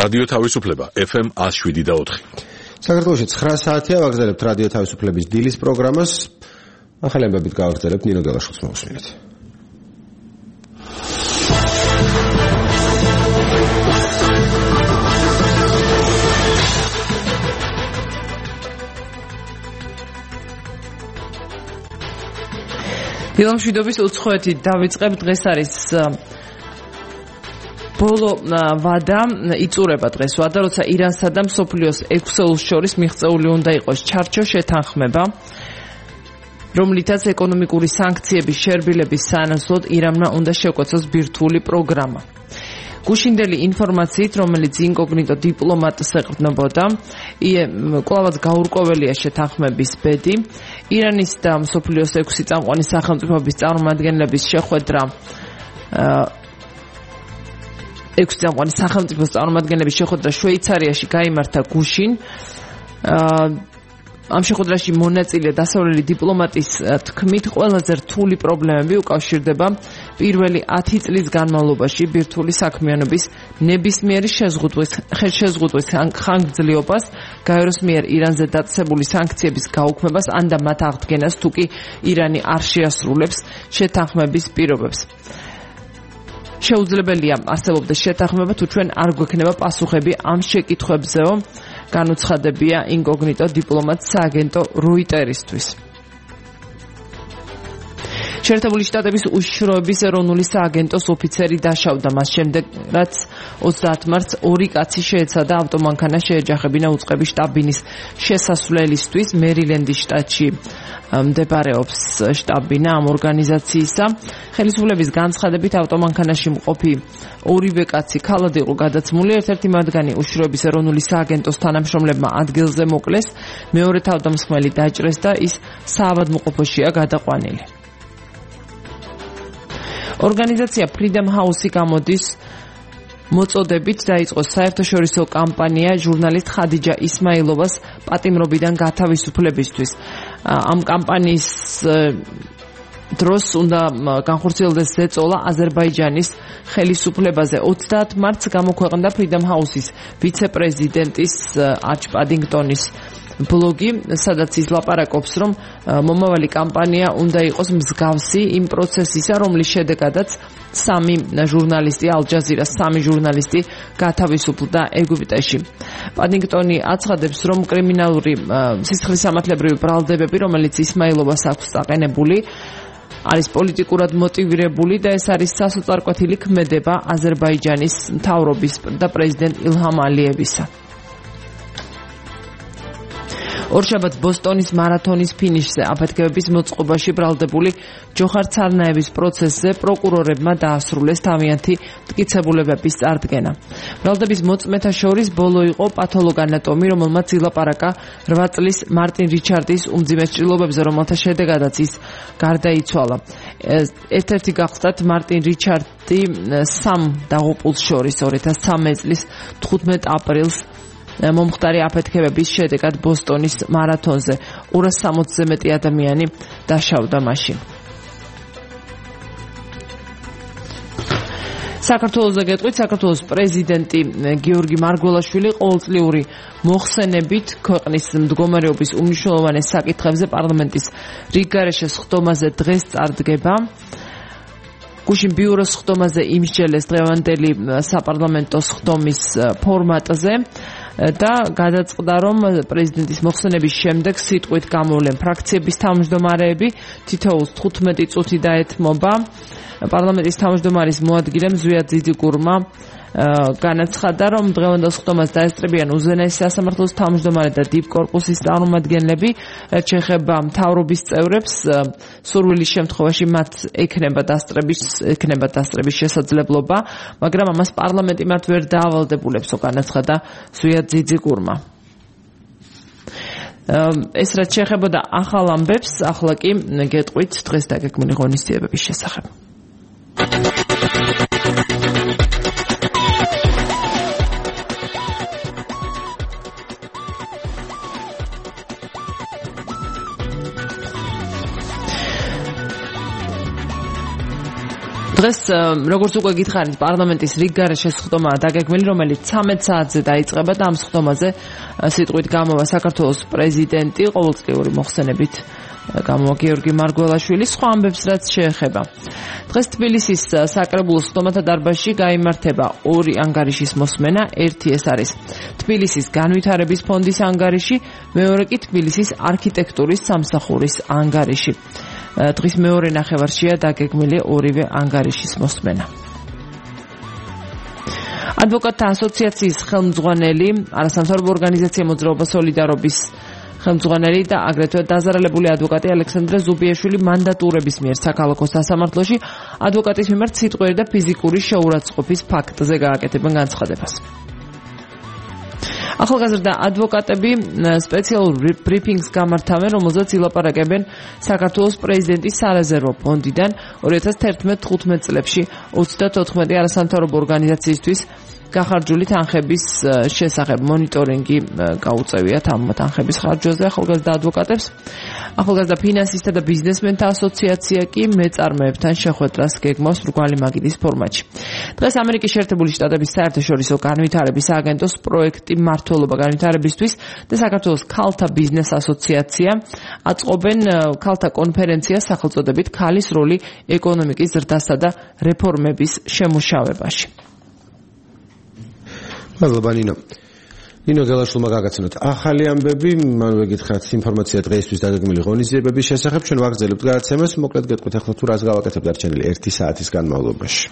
რადიო თავისუფლება FM 107.4. საქართველოში 9 საათია ვაგრძელებთ რადიო თავისუფლების დილის პროგრამას. ახალი ამბებით გავაგრძელებთ ნინო გელაშვილს მოვუსმინეთ. დილამშვიდობის უცხოეთი დავიწყებ. დღეს არის ბოლო ვადა, იწურება დღეს ვადა, როცა ირანსა და მსოფლიოს 6 ელს შორის მიღწეული უნდა იყოს ჩარჩო შეთანხმება, რომლითაც ეკონომიკური სანქციების შერბილების სანაცვლოდ ირანმა უნდა შევკოცოს ბირთვული პროგრამა. გუშინდელი ინფორმაციით, რომელიც ინკოგნიტო დიპლომატს ეყრდნობოდა, კვლავაც გაურკვეველია შეთანხმების ბედი. ირანის და მსოფლიოს 6 წამყვანი სახელმწიფოების წარმომადგენლების შეხვედრა 6 წამყვანი სახელმწიფოს წარმომადგენლების შეხვედრა შვეიცარიაში გაიმართა გუშინ. ამ შეხვედრაში მონაწილე დასავლელი დიპლომატის თქმით, ყველაზე რთული პრობლემები უკავშირდება პირველი 10 წლის განმავლობაში ბირთვული საქმიანობის ნებისმიერი შეზღუდვის ხანგრძლივობას, გაეროს მიერ ირანზე დაწესებული სანქციების გაუქმებას, ან და მათ აღდგენას, თუ კი ირანი არ შეასრულებს შეთანხმების პირობებს. შეუძლებელია არსებობდეს შეთანხმება, თუ ჩვენ არ გვექნება პასუხები ამ შეკითხვებზეო, განუცხადებია ინკოგნიტო დიპლომატ სააგენტო როიტერისთვის. შეერთებული შტატების უშიშროების ეროვნული სააგენტოს ოფიცერი დაშავდა მას შემდეგ, რაც 30 მარტს 2 კაცი შეეცადა ავტომანქანა შეეჯახებინა უწყების შტაბინის შესასვლელისთვის. მერილენდის შტატში მდებარეობს შტაბინა ამ ორგანიზაციისა. ხელისუფლების განცხადებით ავტომანქანაში მყოფი 2 კაცი ქალად იყო გადაცმული. ერთ-ერთი მათგანი უშიშროების ეროვნული სააგენტოს თანამშრომლებმა ადგილზე მოკლეს, მეორე თავდამსხმელი დაჭრეს და ის საავადმყოფოშია გადაყვანილი. ორგანიზაცია Freedom House-ი გამოდის მოწოდებით დაიწყო საერთაშორისო კამპანია ჟურნალისტ ხადიჯა ისმაილოვას პატიმრობიდან გათავისუფლებისთვის. ამ კამპანიის დროს უნდა განხორციელდეს ზეწოლა აზერბაიჯანის ხელისუფლებაზე. 30 მარტს გამოქვეყნდა Freedom House-ის ვიცე-პრეზიდენტის არჩ პადინგტონის ბლოგი, სადაც ის ლაპარაკობს, რომ მომავალი კამპანია უნდა იყოს მსგავსი იმ პროცესისა, რომლის შედეგადაც 3 ჟურნალისტი, ალ-ჯაზირას 3 ჟურნალისტი გათავისუფლდა ეგვიპტეში. პადინგტონი აცხადებს, რომ კრიმინალური სისხლისამართლებრივი ბრალდებები, რომელიც ისმაილოვას აქვს დაყენებული, არის პოლიტიკურად მოტივირებული და ეს არის სასოწარკვეთილი ქმედება აზერბაიჯანის მთავრობის და პრეზიდენტ ილჰამ ალიევისა. ორშაბათს ბოსტონის მარათონის ფინიშზე აფეთქებების მოწყობაში ბრალდებული ჯოხარ ცარნაევის პროცესზე პროკურორებმა დაასრულეს თავიანთი მტკიცებულებების წარდგენა. ბრალდების მოწმეთა შორის ბოლო იყო პათოლოგანატომი, რომელმაც ილაპარაკა 8 წლის მარტინ რიჩარდის უმძიმეს ჭრილობებზე, რომელთა შედეგადაც ის გარდაიცვალა. ერთ-ერთი გახსნათ მარტინ რიჩარდი 3 დაღუპულს შორის 2013 წლის 15 აპრილს მომხდარი აფეთქებების შედეგად ბოსტონის მარათონზე 260-ზე მეტი ადამიანი დაშავდა მაშინ. საქართველოს გეტყვით, საქართველოს პრეზიდენტი გიორგი მარგველაშვილი ყოველწლიური მოხსენებით ქვეყნის მდგომარეობის უმნიშვნელოვანეს საკითხებზე პარლამენტის რიგგარეშე სხდომაზე დღეს წარდგება. გუშინ ბიუროს სხდომაზე იმსჯელეს დღევანდელი საპარლამენტო სხდომის ფორმატზე და გადაწყდა, რომ პრეზიდენტის მოხსენების შემდეგ სიტყვით გამოვლენ ფრაქციების თავმჯდომარეები, თითოეულს 15 წუთი დაეთმობა. პარლამენტის თავმჯდომარის მოადგილემ ზვია ძიძიგურმა განაცხადა, რომ დღევანდელ სხდომას დაესწრებიან უზენაესი სასამართლოს თავმჯდომარე და დიპკორპუსის წარმომადგენლები, რაც შეეხება მთავრობის წევრებს, სურვილის შემთხვევაში მათ ექნება დასწრების შესაძლებლობა, მაგრამ ამას პარლამენტი მათ ვერ დაავალდებულებსო, განაცხადა ზვია ძიძიგურმა. ეს რაც შეეხებოდა ახალ ამბებს, ახლა კი გეტყვით დღეს დაგეგმილი ღონისძიებების შესახებ. დღეს როგორც უკვე გითხარით, პარლამენტის რიგგარე შესხდომაა დაგეგმილი, რომელიც 13 საათზე დაიწყება და ამ სხდომაზე სიტყვით გამოვა საქართველოს პრეზიდენტი ყოველწლიური მოხსენებით გამოვა გიორგი მარგველაშვილი, სხვა ამბებს რაც შეეხება. დღეს თბილისის საკრებულოს სხდომათა დარბაზში გაიმართება 2 ანგარიშის მოსმენა, ერთი ეს არის თბილისის განვითარების ფონდის ანგარიში, მეორე კი თბილისის არქიტექტურის სამსახურის ანგარიში. დღის მეორე ნახევარშია დაგეგმილი ორივე ანგარიშის მოსმენა. ადვოკატთა ასოციაციის ხელმძღვანელი, არასამთავრობო ორგანიზაცია მოძრაობა სოლიდარობის ხელმძღვანელი და აგრეთვე დაზარალებული ადვოკატი ალექსანდრე ზუბიაშვილი მანდატურების მიერ საქალაქო სასამართლოში ადვოკატის მიმართ სიტყვიერი და ფიზიკური შეურაცხყოფის ფაქტზე გააკეთებენ განცხადებას. ახალგაზრდა ადვოკატები სპეციალურ ბრიფინგს გამართავენ, რომელზეც ილაპარაკებენ საქართველოს პრეზიდენტის სარეზერვო ფონდიდან 2011-15 წლებში 34 არასამთავრობო ორგანიზაციისთვის გახარჯული თანხების შესახებ. მონიტორინგი გაუწევიათ ამ თანხების ხარჯვაზე ახალგაზრდა ადვოკატებს. ახალგაზრდა ფინანსისტთა და ბიზნესმენთა ასოციაცია კი მეწარმეებთან შეხვედრას გეგმავს რგვალი მაგიდის ფორმატში. დღეს ამერიკის შეერთებული შტატების საერთაშორისო განვითარების აგენტოს პროექტი მმართველობა განვითარებისთვის და საქართველოს ქალთა ბიზნეს ასოციაცია აწყობენ ქალთა კონფერენციას სახელწოდებით ქალის როლი ეკონომიკის ზრდასა და რეფორმების შემუშავებაში. ნინო გელაშვილმა გაგაცნოთ ახალი ამბები, მანვე გითხრათ ინფორმაცია დღეისთვის დაგეგმილი ღონისძიებების შესახებ, ჩვენ ვაგრძელებთ გადაცემას, მოკლედ გეტყვით ახლა თუ რას გავაკეთებთ დარჩენილი 1 საათის განმავლობაში.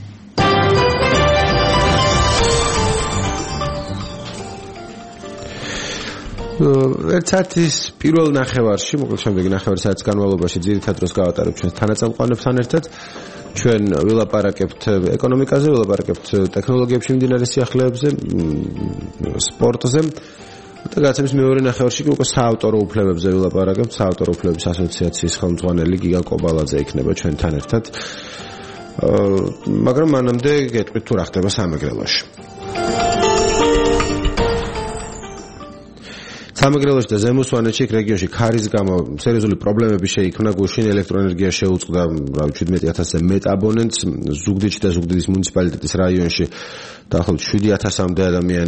ერთსაათის პირველ ნახევარში, მოკლედ შემდეგი ნახევარი საათის განმავლობაში ძირითად დროს გავატარებთ ჩვენ თანაწამყვანებთან ერთად. ჩვენ ვილაპარაკებთ ეკონომიკაზე, ვილაპარაკებთ ტექნოლოგიებში მიმდინარე სიახლეებზე, სპორტზე და გადაცემის მეორე ნახევარში უკვე საავტორო უფლებებზე ვილაპარაკებთ. საავტორო უფლებების ასოციაციის ხელმძღვანელი გიგა კობალაძე იქნება ჩვენთან ერთად. მაგრამ მანამდე გეტყვით თუ რა ხდება სამეგრელოში. სამეგრელოში და ზემო სვანეთში რეგიონში ქარის გამო სერიოზული პრობლემები შეიქმნა, გუშინ ელექტროენერგია შეუწყდა 17,000-ზე მეტ აბონენტს, ზუგდიდში და ზუგდიდის მუნიციპალიტეტის რაიონში დაახლოებით 7,000-მდე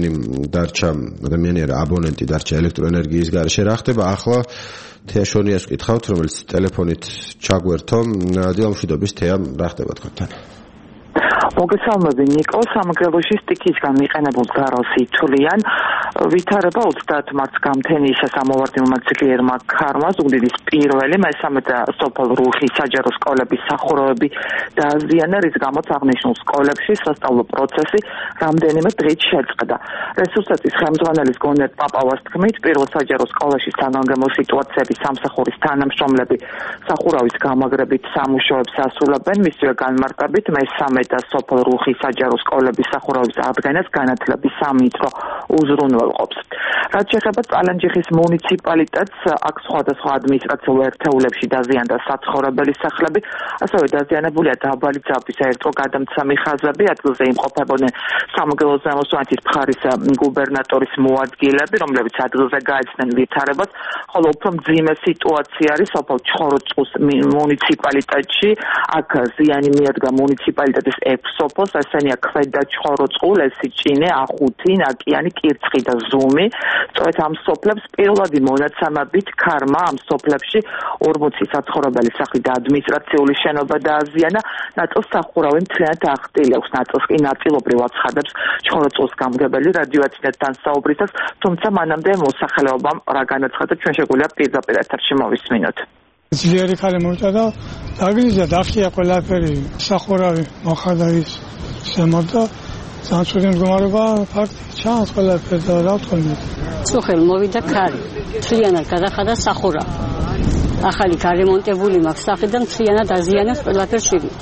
აბონენტი დარჩა ელექტროენერგიის გარეშე. რა ხდება ახლა? თეაშონიას ვკითხავთ, რომელიც ტელეფონით ჩაგვერთო. დილამშვიდობის თეა, რა ხდება თქვენთან? მოგესალმები ნიკო, სამეგრელოში სტიქისგან მიყენებულ გაროს ითვლიან ვითარება 30 მარტს გამთენიისა სამოვარდნილმა ძლიერმა ქარმა ზუგდიდის პირველი მესამე და სოფელ რუხის საჯარო სკოლების სახურავები დააზიანა, რის გამოც აღნიშნულ სკოლებში სასწავლო პროცესი რამდენიმე დღით შეწყდა. რესურსების ხელმძღვანელის გონერ პაპავას თქმით, პირველ საჯარო სკოლაში საგანგებო სიტუაციების სამსახურის თანამშრომლები სახურავის გამაგრებით სამუშაოებს ასრულებენ, მისივე განმარტებით მესამე და სოფელ რუხის საჯარო სკოლების სახურავის ადგენას განათლების სამინისტრო უზრუნველყოფს. რაც შეეხება წალენჯიხის მუნიციპალიტეტს, აქ სხვადასხვა ადმინისტრაციულ ერთეულებში დაზიანდა საცხოვრებელი სახლები, ასევე დაზიანებულია დაბალი ძაბვის ელექტროგადამცემი ხაზები, ადგილზე იმყოფებოდნენ სამეგრელოს ზემო სვანეთის მხარის გუბერნატორის მოადგილეები, რომლებიც ადგილზე გაეცნენ ვითარებას, ხოლო უფრო მძიმე სიტუაცია არის სოფელ ჩხოროწყუს მუნიციპალიტეტში, აქ ზიანი მიადგა მუნიციპალიტეტის 6 სოფელს, ესენია ქვედა ჩხოროწყუ, ლესიჭინე, ახუთი, ნაკიანი, კირცხი და ზუმი. სწორედ ამ სოფლებს პირველადი მონაცემებით ქარმა ამ სოფლებში 40 საცხოვრებელი სახლი და ადმინისტრაციული შენობა დააზიანა, ნაწილს სახურავი მთლიანად აღტილებს, ნაწილს კი ნაწილობრივ აცხადებს ჩხოროწყუს გამგებელი რადიოაცინეთთან საუბრისას, თუმცა მანამდე მოსახლეობამ რა განაცხადა, ჩვენ შეგვიძლია პირდაპირ ეთერში მოვისმინოთ. ძლიერი ხალი მოიწა და დაგლიზა დახტია ყველაფერი, სახურავი მოხდა ის ზემოთ და სამწუხაროდ მდგომარეობა ფაქტი ჩანს ყველაფერი და რა ვთქვი. სოხელ მოვიდა ქარი, მთლიანად გადახადა სახურავი. ახალი გარემონტებული მაქვს სახლი და მთლიანად აზიანებს ყველაფერს შიგნით.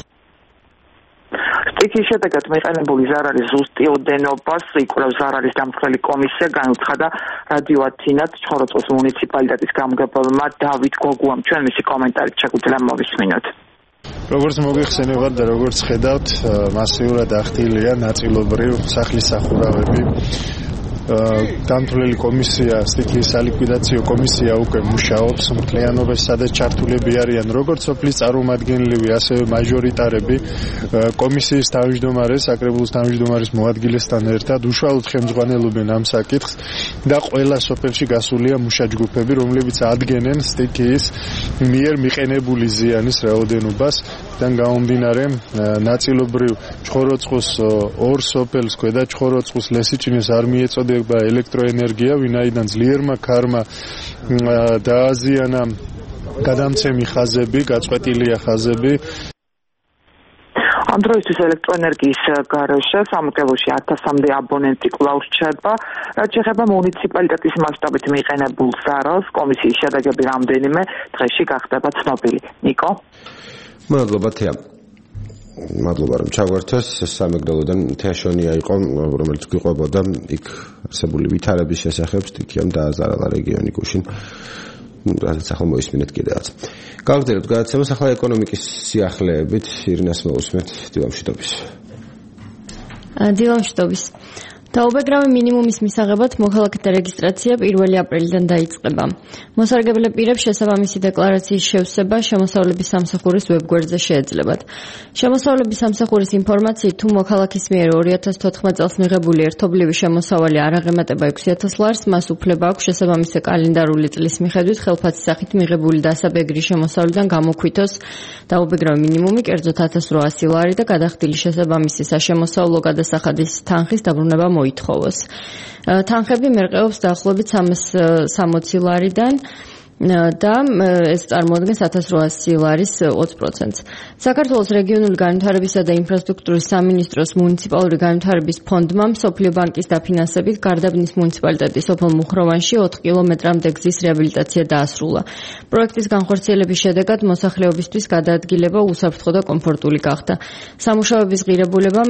სტიქის შედეგად მიყენებული ზარალის ზუსტი ოდენობას იკვლევს ზარალის დამცველი კომისია, განუცხადა რადიო ათინათ ჩხოროწყუს მუნიციპალიტეტის გამგებელმა დავით გოგუამ. ჩვენ მისი კომენტარით შეგვიძლია მოვისმინოთ. როგორც მოგიხსენებათ და როგორც ხედავთ, მასიურად აღტილია ნაწილობრივ სახლის სახურავები. დამთვლელი კომისია, სტიქიის სალიკვიდაციო კომისია უკვე მუშაობს, მთლიანობაში სადაც ჩართულები არიან როგორც სოფლის წარმომადგენლები, ასევე მაჟორიტარები, კომისიის თავმჯდომარე, საკრებულოს თავმჯდომარის მოადგილესთან ერთად უშუალოდ ხელმძღვანელობენ ამ საკითხს და ყველა სოფელში გასულია მუშაჯგუფები, რომლებიც ადგენენ სტიქიის მიერ მიყენებული ზიანის რაოდენობას. თან გამომდინარე, ნაწილობრივ ჩხოროწყუს ორ სოფელს ქვედა ჩხოროწყუს ლესიჩინეს არ მიეწოდება ელექტროენერგია, ვინაიდან ძლიერმა ქარმა დააზიანა გადამცემი ხაზები, გაწყვეტილია ხაზები. ამ დროისთვის ელექტროენერგიის გარეშე სამკელოში 1000-მდე აბონენტი კვლავ რჩება. რაც შეეხება მუნიციპალიტეტის მასშტაბით მიყენებულ ზარალს, კომისიის შედეგები რამდენიმე დღეში გახდება ცნობილი. ნიკო? მადლობა თეა. მადლობა რომ ჩაგვერთეს. სამეგრელოდან თეაშონია იყო, რომელიც გვიყვებოდა იქ არსებული ვითარების შესახებ სტიქიამ დააზარალა რეგიონი გუშინ. რაც ახლა მოისმინეთ კიდევაც. გავგზავნებთ გადაცემას ახლა ეკონომიკის სიახლეებით ირინას მოусმენთ დილამშვიდობის. დილამშვიდობის. დაუბეგრავი მინიმუმის მისაღებად მოქალაქეთა რეგისტრაცია 1 აპრილიდან დაიწყება. მოსარგებლე პირებს შესაბამისი დეკლარაციის შევსება შემოსავლების სამსახურის ვებგვერდზე შეეძლებათ. შემოსავლების სამსახურის ინფორმაციით, თუ მოქალაქის მიერ 2014 წელს მიღებული ერთობლივი შემოსავალი არ აღემატება 6000 ლარს, მას უფლება აქვს შესაბამისი კალენდარული წლის მიხედვით ხელფასის სახით მიღებული დასაბეგრი შემოსავლიდან გამოქვითოს დაუბეგრავი მინიმუმი, კერძოდ 1800 ლარი და გადახდილი შესაბამისი საშემოსავლო გადასახადის თანხის დაბრუნება მოითხოვოს. თანხები მერყეობს დაახლოებით 360 ლარიდან და ეს წარმოადგენს 1800 ლარის 20%. საქართველოს რეგიონული განვითარებისა და ინფრასტრუქტურის სამინისტროს მუნიციპალური განვითარების ფონდმა მსოფლიო ბანკის დაფინანსებით გარდაბნის მუნიციპალიტეტის სოფელ მუხროვანში 4 კილომეტრამდე გზის რეაბილიტაცია დაასრულა. პროექტის განხორციელების შედეგად მოსახლეობისთვის გადაადგილება უსაფრთხო და კომფორტული გახდა. სამუშაოების ღირებულებამ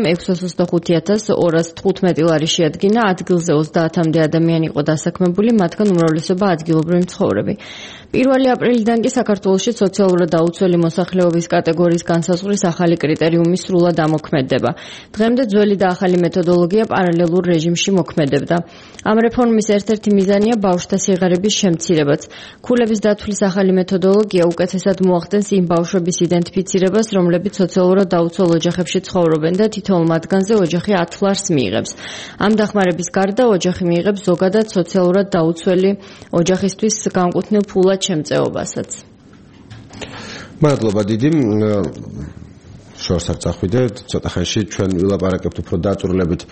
625,215 ლარი შეადგინა, ადგილზე 30-მდე ადამიანი იყო დასაქმებული, მათგან უმრავლესობა ადგილობრივი მცხოვრები. 1 აპრილიდან კი საქართველოში სოციალურად დაუცველი მოსახლეობის კატეგორიის განსაზღვრის ახალი კრიტერიუმი სრულად ამოქმედდება. დღემდე ძველი და ახალი მეთოდოლოგია პარალელურ რეჟიმში მოქმედებდა. ამ რეფორმის ერთ-ერთი მიზანია ბავშვთა სიღარიბის შემცირებაც. ქულების დათვლის ახალი მეთოდოლოგია უკეთესად მოახდენს იმ ბავშვების იდენტიფიცირებას, რომლებიც სოციალურად დაუცველ ოჯახებში ცხოვრობენ და თითოეულ მათგანზე ოჯახი 10 ლარს მიიღებს. ამ დახმარების გარდა ოჯახი მიიღებს ზოგადად სოციალურად დაუცველი ოჯახისთვის განკუთვნილ ფულად შემწეობასაც. მადლობა დიდი. შორს არ წახვიდეთ, ცოტა ხანში ჩვენ ვილაპარაკებთ უფრო დაწვრილებით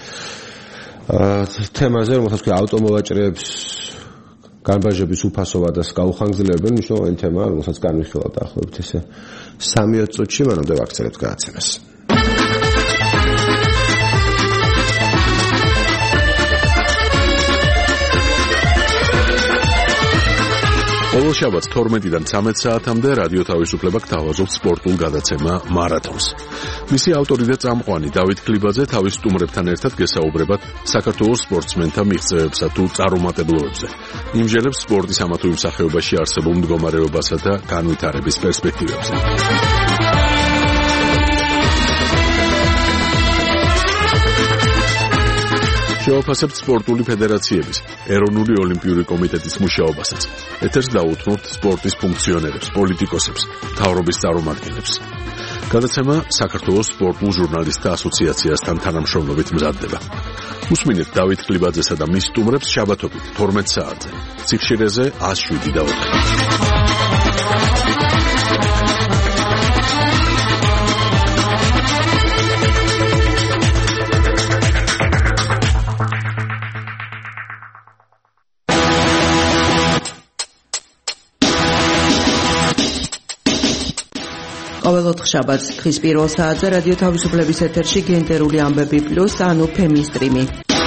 თემაზე, რომელსაც ქვია ავტომოვაჭრეებს განბაჟების უფასო ვადას გაუხანგრძლივებენ, მნიშვნელოვანი თემაა, რომელსაც განვიხილავთ დაახლოებით ესე 3-4 წუთში, მანამდე ვაქცევთ გადაცემას. ყოველ შაბათს 12-დან 13 საათამდე რადიო თავისუფლება გთავაზობს სპორტულ გადაცემა მარათონს. მისი ავტორი და წამყვანი დავით ქლიბაძე თავის სტუმრებთან ერთად გესაუბრებათ საქართველოს სპორტსმენთა მიღწევებსა თუ წარუმატებლობებზე. იმჟელებს სპორტის ამა თუ იმ სახეობაში არსებულ მდგომარეობასა და განვითარების პერსპექტივებზე. შევაფასებთ სპორტული ფედერაციების, ეროვნული ოლიმპიური კომიტეტის მუშაობასაც. ეთერს დაუთმობთ სპორტის ფუნქციონერებს, პოლიტიკოსებს, მთავრობის წარმომადგენლებს. გადაცემა საქართველოს სპორტულ ჟურნალისტთა ასოციაციასთან თანამშრომლობით მზადდება. უსმინეთ დავით ქლიბაძესა და მის სტუმრებს შაბათობით 12 საათზე. ციხშირეზე 107.4. ყოველ 4 შაბათს დღის პირველ საათზე რადიო თავისუფლების ეთერში გენდერული ამბები პლუს ანუ ფემინსტრიმი.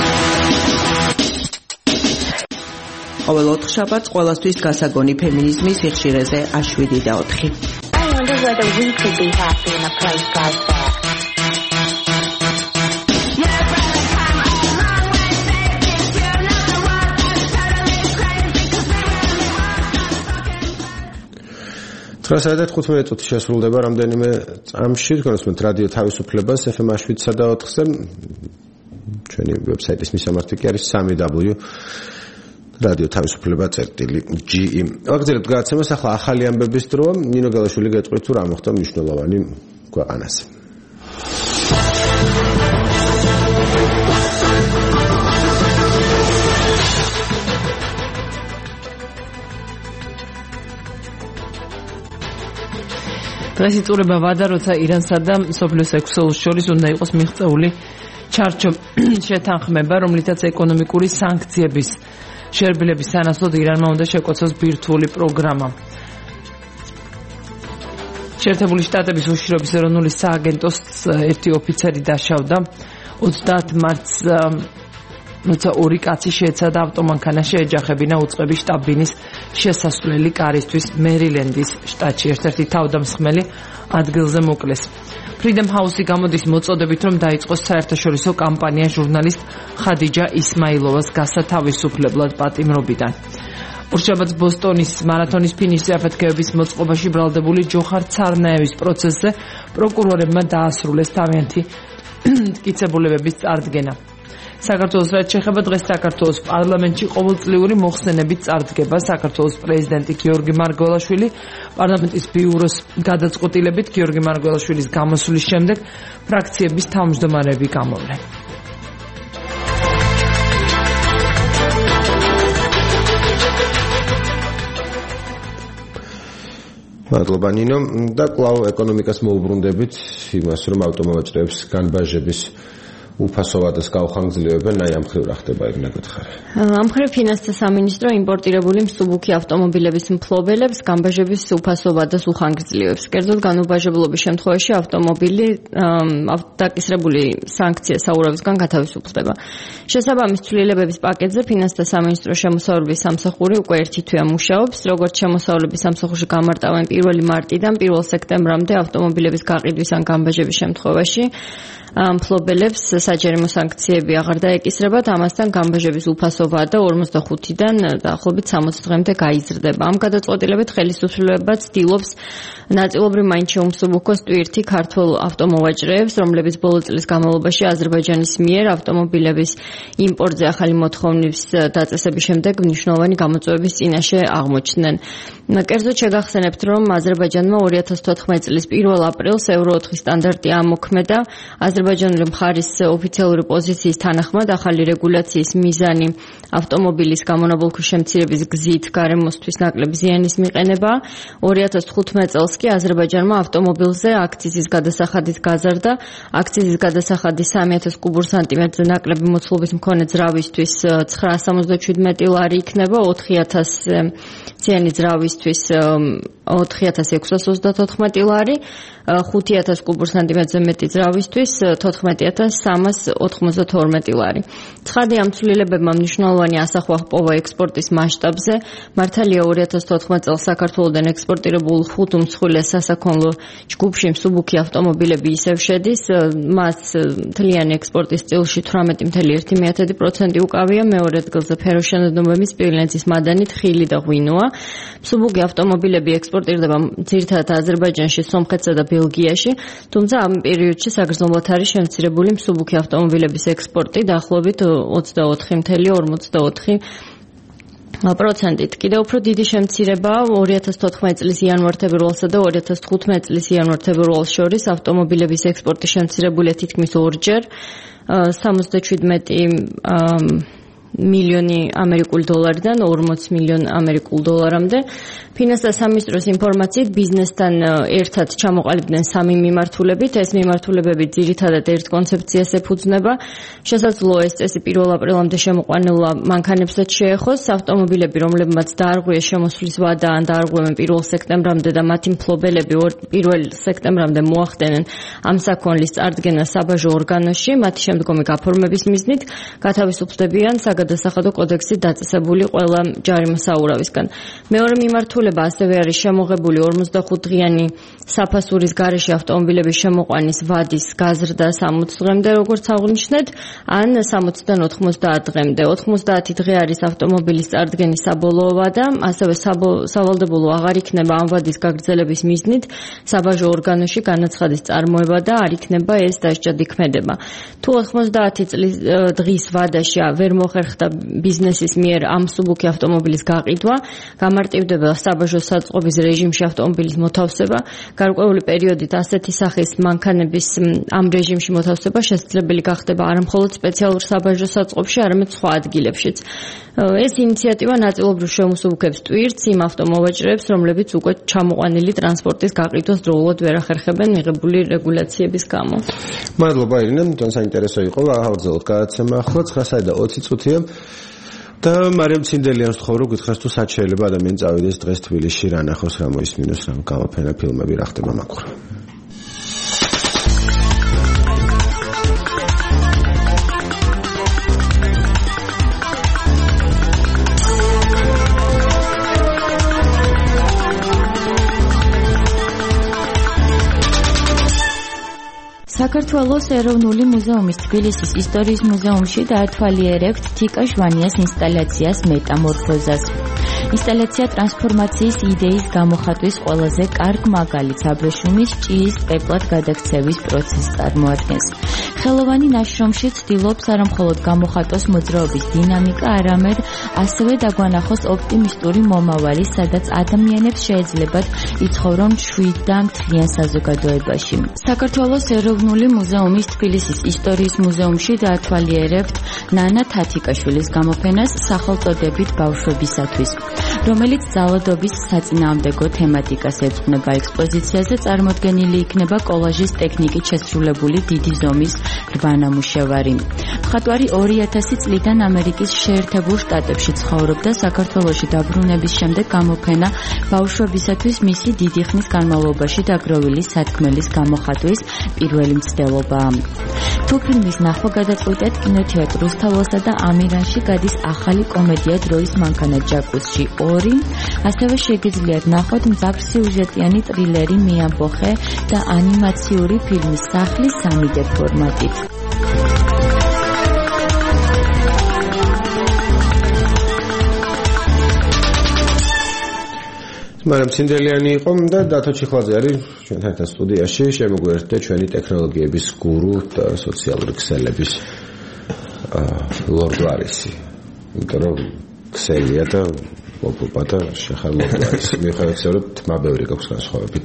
ყოველ 4 შაბათს ყველასთვის გასაგონი ფემინიზმის სიხშირეზე 7.4. და 15 წუთი შესრულდება რამდენიმე წამში, თქვენს რადიო თავისუფლებას FM 7-4-ზე. ჩვენი ვებსაიტის მისამართი კი არის www.radio-თავისუფლება.ge. ვაგრძელებთ გადაცემას, ახლა ახალი ამბების დროა. ნინო გელაშვილი გეტყვით თუ რა მოხდა მნიშვნელოვანი ქვეყანაზე. დღეს იწურება ვადა, როცა ირანსა და მსოფლიოს 6 ოლოს შორის უნდა იყოს მიღწეული ჩარჩო შეთანხმება, რომლითაც ეკონომიკური სანქციების შერბილების სანაცვლოდ ირანმა უნდა შეკოცოს ბირთვული პროგრამა. შეერთებული შტატების უშიშრობის ეროვნული სააგენტოს ერთი ოფიცერი დაშავდა 30 მარტს, როცა ორი კაცი შეეცადა ავტომანქანაში ეჯახებინა უწყების შტაბ-ბინის შესასვლელი კარისთვის მერილენდის შტატში. ერთ-ერთი თავდამსხმელი ადგილზე მოკლეს. Freedom House-ი გამოდის მოწოდებით, რომ დაიწყოს საერთაშორისო კამპანია ჟურნალისტ ხადიჯა ისმაილოვას გასათავისუფლებლად პატიმრობიდან. ორშაბათს ბოსტონის მარათონის ფინიშზე აფეთქებების მოწყობაში ბრალდებული ჯოხარ ცარნაევის პროცესზე პროკურორებმა დაასრულეს თავიანთი მტკიცებულებების წარდგენა. საქართველოს რაც შეეხება დღეს საქართველოს პარლამენტში ყოველწლიური მოხსენებით წარდგება საქართველოს პრეზიდენტი გიორგი მარგველაშვილი პარლამენტის ბიუროს გადაწყვეტილებით გიორგი მარგველაშვილის გამოსვლის შემდეგ ფრაქციების თავმჯდომარეები გამოვლენ. მადლობა ნინო და კვლავ ეკონომიკას მოუბრუნდებით იმას რომ ავტომოვაჭრეებს განბაჟების უფასოვადას გაუხანგრძლივებენ, აი ამ მხრივ რა ხდება იქ ნაკითხარი. ამ მხრივ ფინანსთა სამინისტრო იმპორტირებული მსუბუქი ავტომობილების მფლობელებს განბაჟების უფასოვადას უხანგრძლივებს. კერძოდ განუბაჟებლობის შემთხვევაში ავტომობილი დაკისრებული სანქცია საურავისგან გათავისუფლდება. შესაბამის ცვლილებების პაკეტზე ფინანსთა სამინისტროს შემოსავლების სამსახური უკვე ერთი თვეა მუშაობს, როგორც შემოსავლების სამსახურში გამარტავენ 1 მარტიდან 1 სექტემბრამდე ავტომობილების გაყიდვის ან განბაჟების შემთხვევაში მფლობელებს საჯარიმო სანქციები აღარ დაეკისრებათ, ამასთან განბაჟების უფასო ვადა 45-დან დაახლოებით 60 დღემდე გაიზრდება. ამ გადაწყვეტილებით ხელისუფლებაც ცდილობს ნაწილობრივ მაინც შეუმსუბუქოს ტვირთი ქართველ ავტომოვაჭრეებს, რომლებიც ბოლო წლის განმავლობაში აზერბაიჯანის მიერ ავტომობილების იმპორტზე ახალი მოთხოვნის დაწესების შემდეგ მნიშვნელოვანი გამოწვევების წინაშე აღმოჩნდნენ. კერძოდ შეგახსენებთ, რომ აზერბაიჯანმა 2014 წლის 1 აპრილს ევრო 4 სტანდარტი ამოქმედა. აზერბაიჯანული მხარის ოფიციალური პოზიციის თანახმად ახალი რეგულაციის მიზანი ავტომობილის გამონაბოლქვი შემცირების გზით გარემოსთვის ნაკლები ზიანის მიყენება. 2015 წელს კი აზერბაიჯანმა ავტომობილზე აქციზის გადასახადით გაზარდა. აქციზის გადასახადი 3000 კუბურ სანტიმეტრზე ნაკლები მოცულობის მქონე ძრავისთვის 977 ლარი იქნება, 4000 ზიანი ძრავისთვის 4634 ლარი, 5000 კუბურ სანტიმეტრზე მეტი ძრავისთვის 14392 ლარი. ცხადი ამ ცვლილებებმა მნიშვნელოვანი ასახვა ჰპოვა ექსპორტის მასშტაბზე. მართალია 2014 წელს საქართველოდან ექსპორტირებულ 5 უმსხვილეს სასაქონლო ჯგუფში მსუბუქი ავტომობილები ისევ შედის. მას მთლიანი ექსპორტის წილში 18.1% უკავია, მეორე ადგილზე ფეროშენადნობების სპილენძის მადანი, თხილი და ღვინოა. მსუბუქი ავტომობილები ექსპორტირდება ძირითადად აზერბაიჯანში, სომხეთსა და ბელგიაში, თუმცა ამ პერიოდში საგრძნობლად არის შემცირებული მსუბუქი ავტომობილების ექსპორტი დაახლოებით 24%. კიდევ უფრო დიდი შემცირება 2014 წლის იანვარ-თებერვალსა და 2015 წლის იანვარ-თებერვალს შორის ავტომობილების ექსპორტი შემცირებულია თითქმის 2-ჯერ, 77 მილიონი ამერიკული დოლარიდან 40 მილიონ ამერიკულ დოლარამდე. ფინანსთა სამინისტროს ინფორმაციით ბიზნესთან ერთად ჩამოყალიბდნენ 3 მიმართულებით. ეს მიმართულებები ძირითადად ერთ კონცეფციას ეფუძნება. შესაძლოა ეს წესი 1 აპრილამდე შემოყვანილ მანქანებსაც შეეხოს. ავტომობილები, რომლებმაც დაარღვიეს შემოსვლის ვადა ან დაარღვევენ 1 სექტემბრამდე და მათი მფლობელები 1 სექტემბრამდე მოახდენენ ამ საქონლის წარდგენას საბაჟო ორგანოში, მათი შემდგომი გაფორმების მიზნით გათავისუფლებიან საგადასახადო კოდექსით დაწესებული ყველა ჯარიმსაურავისგან. მეორე მიმართულება ასევე არის შემოღებული 45-დღიანი საფასურის გარეშე ავტომობილების შემოყვანის ვადის გაზრდა 60 დღემდე, როგორც აღნიშნეთ, ან 60-დან 90 დღემდე. 90 დღე არის ავტომობილის წარდგენის საბოლოო ვადა, ასევე სავალდებულო აღარ იქნება ამ ვადის გაგრძელების მიზნით საბაჟო ორგანოში განაცხადის წარმოება და არ იქნება ეს დასჯა დიქმედება. თუ 90 დღის ვადაში ვერ მოხერხდა ბიზნესის მიერ ამ მსუბუქი ავტომობილის გაყიდვა, გამარტივდება საბაჟო საწყობის რეჟიმში ავტომობილის მოთავსება. გარკვეული პერიოდით ასეთი სახის მანქანების ამ რეჟიმში მოთავსება შესაძლებელი გახდება არა მხოლოდ სპეციალურ საბაჟო საწყობში, არამედ სხვა ადგილებშიც. ეს ინიციატივა ნაწილობრივ შემოსუბუქებს ტვირთს იმ ავტომოვაჭრეებს, რომლებიც უკვე ჩამოყვანილი ტრანსპორტის გაყიდვას დროულად ვერ ახერხებენ მიღებული რეგულაციების გამო. მადლობა ირინე, ძალიან საინტერესო იყო. აღავრძელოთ გადაცემა ახლა 9:20 წუთია. და მარიამ ცინდელიანს ვთხოვ, გითხრას თუ სად შეიძლება ადამიანი წავიდეს დღეს თბილისში, რა ნახოს, რა მოისმინოს, რა გამოფენა, ფილმები, რა ხდება მაგურ. საქართველოს ეროვნული მუზეუმის თბილისის ისტორიის მუზეუმში დაათვალიერებთ თიკა ჟვანიას ინსტალაციას მეტამორფოზას. ინსტალაცია ტრანსფორმაციის იდეის გამოხატვის ყველაზე კარგ მაგალითს აბრეშუმის ჭიის პეპლად გადაქცევის პროცესს წარმოადგენს. ხელოვანი ნაშრომში ცდილობს არა მხოლოდ გამოხატოს მოძრაობის დინამიკა, არამედ ასევე დაგვანახოს ოპტიმისტური მომავალი, სადაც ადამიანებს შეეძლებათ იცხოვრონ მშვიდ და მთლიან საზოგადოებაში. საქართველოს ეროვნული მუზეუმის თბილისის ისტორიის მუზეუმში დაათვალიერებთ ნანა თათიკაშვილის გამოფენას სახელწოდებით ბავშვებისათვის, რომელიც ძალადობის საწინააღმდეგო თემატიკას ეძღვნება. ექსპოზიციაზე წარმოდგენილი იქნება კოლაჟის ტექნიკით შესრულებული დიდი ზომის რვანამუშევარი. მხატვარი 2000 წლიდან ამერიკის შეერთებულ შტატებში ცხოვრობდა. საქართველოში დაბრუნების შემდეგ გამოფენა ბავშვებისათვის მისი დიდი ხნის განმავლობაში დაგროვილი სათქმელის გამოხატვის პირველი მცდელობაა. თუ ფილმის ნახვა გადაწყვიტეთ, კინოთეატრ რუსთაველსა და ამირანში გადის ახალი კომედია დროის მანქანა ჯაკუსში 2, ასევე შეგიძლიათ ნახოთ მძაფრ-სიუჟეტიანი ტრილერი მე ამბოხე და ანიმაციური ფილმი სახლი 3D ფორმატით. მარიამ ცინდელიანი იყო და დათო ჩიხლაძე არის ჩვენთან ერთად სტუდიაში. შემოგვიერთდა ჩვენი ტექნოლოგიების გურუ და სოციალური ქსელების ლორდ ვარისი. იმიტომ რომ ქსელია და მოპოპა და შეხარმოვა არის. მიუხედავად თმა ბევრი გაქვს განსხვავებით.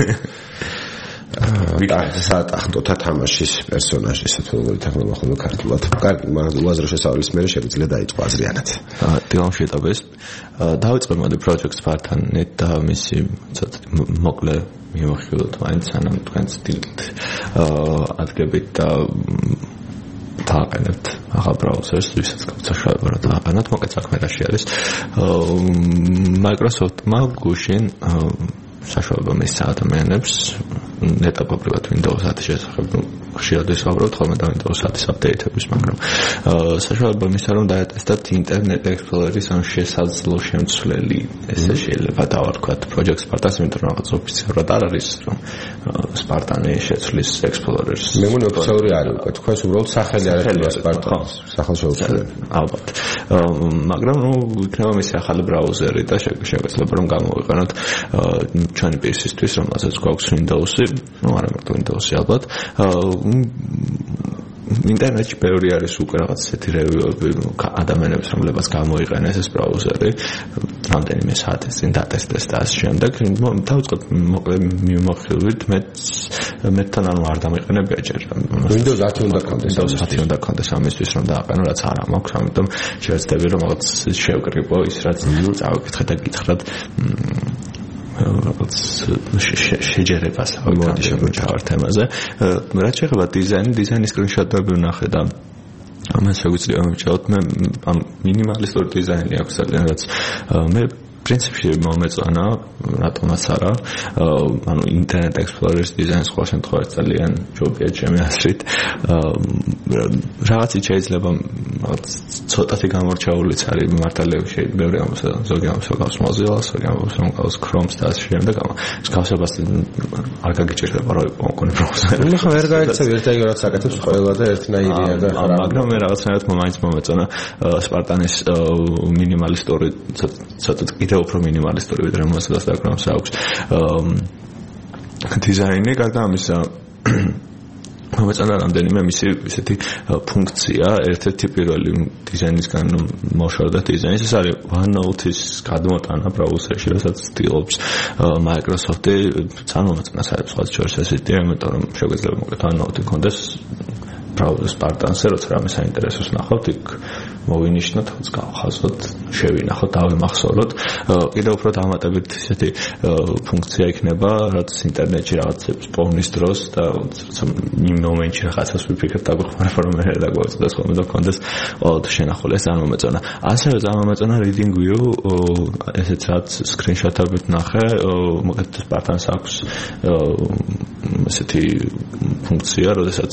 საათახტოთა თამაშის პერსონაჟი სათვალიეროდ თამაშობ ხოლმე ქართულად. კარგი, უაზრო შესავლის მერე შეგვიძლია დაიწყო აზრიანად. დილამში ეტაპეს დავიწყე მოდი project Spartan-ით და მისი მოკლე მიმოხილოთ მაინც სანამ თქვენს დილით ადგებით და დააყენებთ ახალ ბრაუზერს, ვისაც გაქვთ საშუალება რა დააყენოთ, მოკლედ საქმე რაში არის. Microsoft-მა გუშინ საშუალება მისცა ადამიანებს ეტაპობრივად Windows 10 შესახებ ხშირად ვისაუბრებთ ხოლმე და Windows 10-ის აპდეიტების, მაგრამ საშუალება მისცა რომ დაეტესტათ Internet Explorer-ის ამ შესაძლო შემცვლელი. ესე შეიძლება დავარქვათ Project Spartan-ს, იმიტომ რომ რაღაც ოფიციალურად არ არის რომ Spartan-ი შეცვლის Explorer-ს. მე მგონი ოფიციალური არის უკვე, თქვენს უბრალოდ სახელი არ აქვს Spartan-ს, სახელშეუწოდები. ალბათ. მაგრამ ნუ იქნება მისი ახალი ბრაუზერი და შეგვეძლება რომ გამოვიყენოთ ჩვენი PC-ისთვის, რომელსაც გვაქვს Windows-ი, ну არა მარტო Windows-ი ალბათ. ინტერნეტში ბევრი არის უკვე რაღაც ესეთი რევიუები ადამიანებს, რომლებსაც გამოიყენეს ეს ბრაუზერი, რამდენიმე საათის წინ დატესტეს და ამ შემდეგ დავიწყოთ მოკლე მიმოხილვით, მეთან ანუ არ დამიყენებია ჯერ. Windows 10 უნდა გქონდეს, Windows 10 უნდა გქონდეს ამისთვის რომ დააყენო, რაც არ მაქვს, ამიტომ შევეცდები რომ რაღაც შევკრიბო ის რაც წავიკითხე და გითხრათ როგორც შეჯერებას ავიდი შემოჩავარ თემაზე. რაც შეეხება დიზაინის სკრინშოტები ვნახე და ამას შეგვიძლია მოვიჭროთ. მე ამ მინიმალისტური დიზაინი აქვს ძალიან, რაც მე პრინციპში მომეწონა რატომაც არა ანუ Internet Explorer-ის დიზაინს სხვა შემთხვევაში ძალიან ჯობია ჩემი აზრით რაღაცით შეიძლება ცოტათი გამორჩეულიც არის მართალია შეიძლება ზოგი ამბობს Mozilla, ზოგი ამბობს Chrome-ს და ასე შემდეგ ეს გავსებას არ გაგიჭირდება რომ კონკრეტული ბრაუზერი ხო ვერ გაიქცევი ერთ-ერთი რაც აკეთებს ყველა და ერთნაირია და მაგრამ მე რაღაცნაირად მაინც მომეწონა Spartan-ის მინიმალისტური ცოტა კიდევ უფრო მინიმალისტური ვიდრე Mozilla-ს და Chrome-ს აქვს დიზაინი გარდა ამისა მომეწონა რამდენიმე მისი ესეთი ფუნქცია ერთ-ერთი პირველი დიზაინისგან მოშორდა დიზაინს ეს არის OneNote-ის გადმოტანა ბრაუზერში რასაც ცდილობს Microsoft-ი წარმომეწონა საერთოდ შორის ესეთი იმიტომ რომ შეგვიძლია მოკლედ OneNote-ი კონდეს ბრაუზერ Spartan-ზე როცა რამე საინტერესოს ნახავთ იქ მოვინიშნოთ, გავხაზოთ, შევინახოთ, დავიმახსოვროთ. კიდევ უფრო დამატებით ესეთი ფუნქცია იქნება, რაც ინტერნეტში რაღაცებს პოვნის დროს და იმ მომენტში რაღაცას ვიფიქრებ და გვხმარება რომ მე და გვაწყდეს ხოლმე და კონდეს ყოველთვის შენახული ეს არ მომეწონა. ასევე წარმომეწონა reading view, ესეც რაც სკრინშოტებით ნახე, მოკლედ Spartan-ს აქვს ესეთი ფუნქცია, როდესაც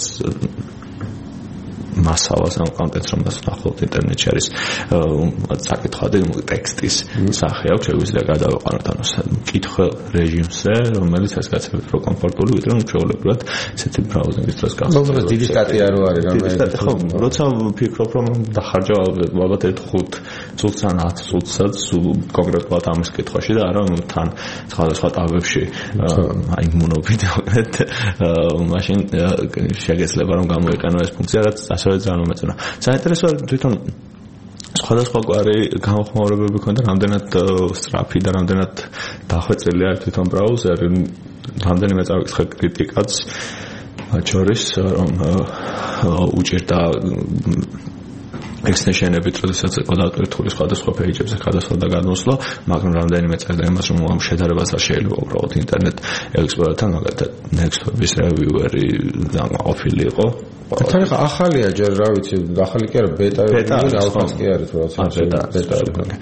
მასალას ამ კონტენტს რომელსაც ნახავთ ინტერნეტში არის საკითხავდი ტექსტის სახე აქვს შეგვიძლია გადავაყენოთ ანუ კითხვა რეჟიმზე რომელიც ეს გაცემთ უფრო კომფორტული ვიდრე უჩვეულებრივად ესეთი ბრაუზინგის დროს გახსოვთ. ნუ დიდი სტატია რო არის რამე ხო როცა ვფიქრობ რომ დახარჯა ალბათ 5 წუთს ან 10 წუთსაც კონკრეტულად ამის კითხვაში და არა თან სხვადასხვა ტაბებში აი მონობით მოკლედ მაშინ შეგეძლება რომ გამოიყენო ეს ფუნქცია რაც ასევე ძალიან მომეწონა. საინტერესოა თვითონ სხვადასხვაგვარი გამოხმაურებები ქონდა, რამდენად სწრაფი და რამდენად დახვეწილი არის თვითონ ბრაუზერი, რამდენიმე წავიკითხე კრიტიკაც მათ შორის რომ უჭირდა ექსტენშენებით, როდესაც გადავტვირთული სხვადასხვა პეიჯებზე გადასვლა და გადმოსვლა, მაგრამ რამდენიმე წერდა იმას, რომ ამ შედარებას არ შეიძლება უბრალოდ ინტერნეტ ექსპლორატორთან, მაგალითად Next.js reviewer-ი ყოფილი იყო. თან ახალია ჯერ რა ვიცი, ახალი კი არა, ბეტა ალფას კი არის თორემ ბეტა.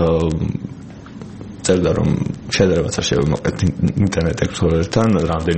წერდა რომ შედარებას არ შეიძლება მოკლედ ინტერნეტ ექსპლორერთან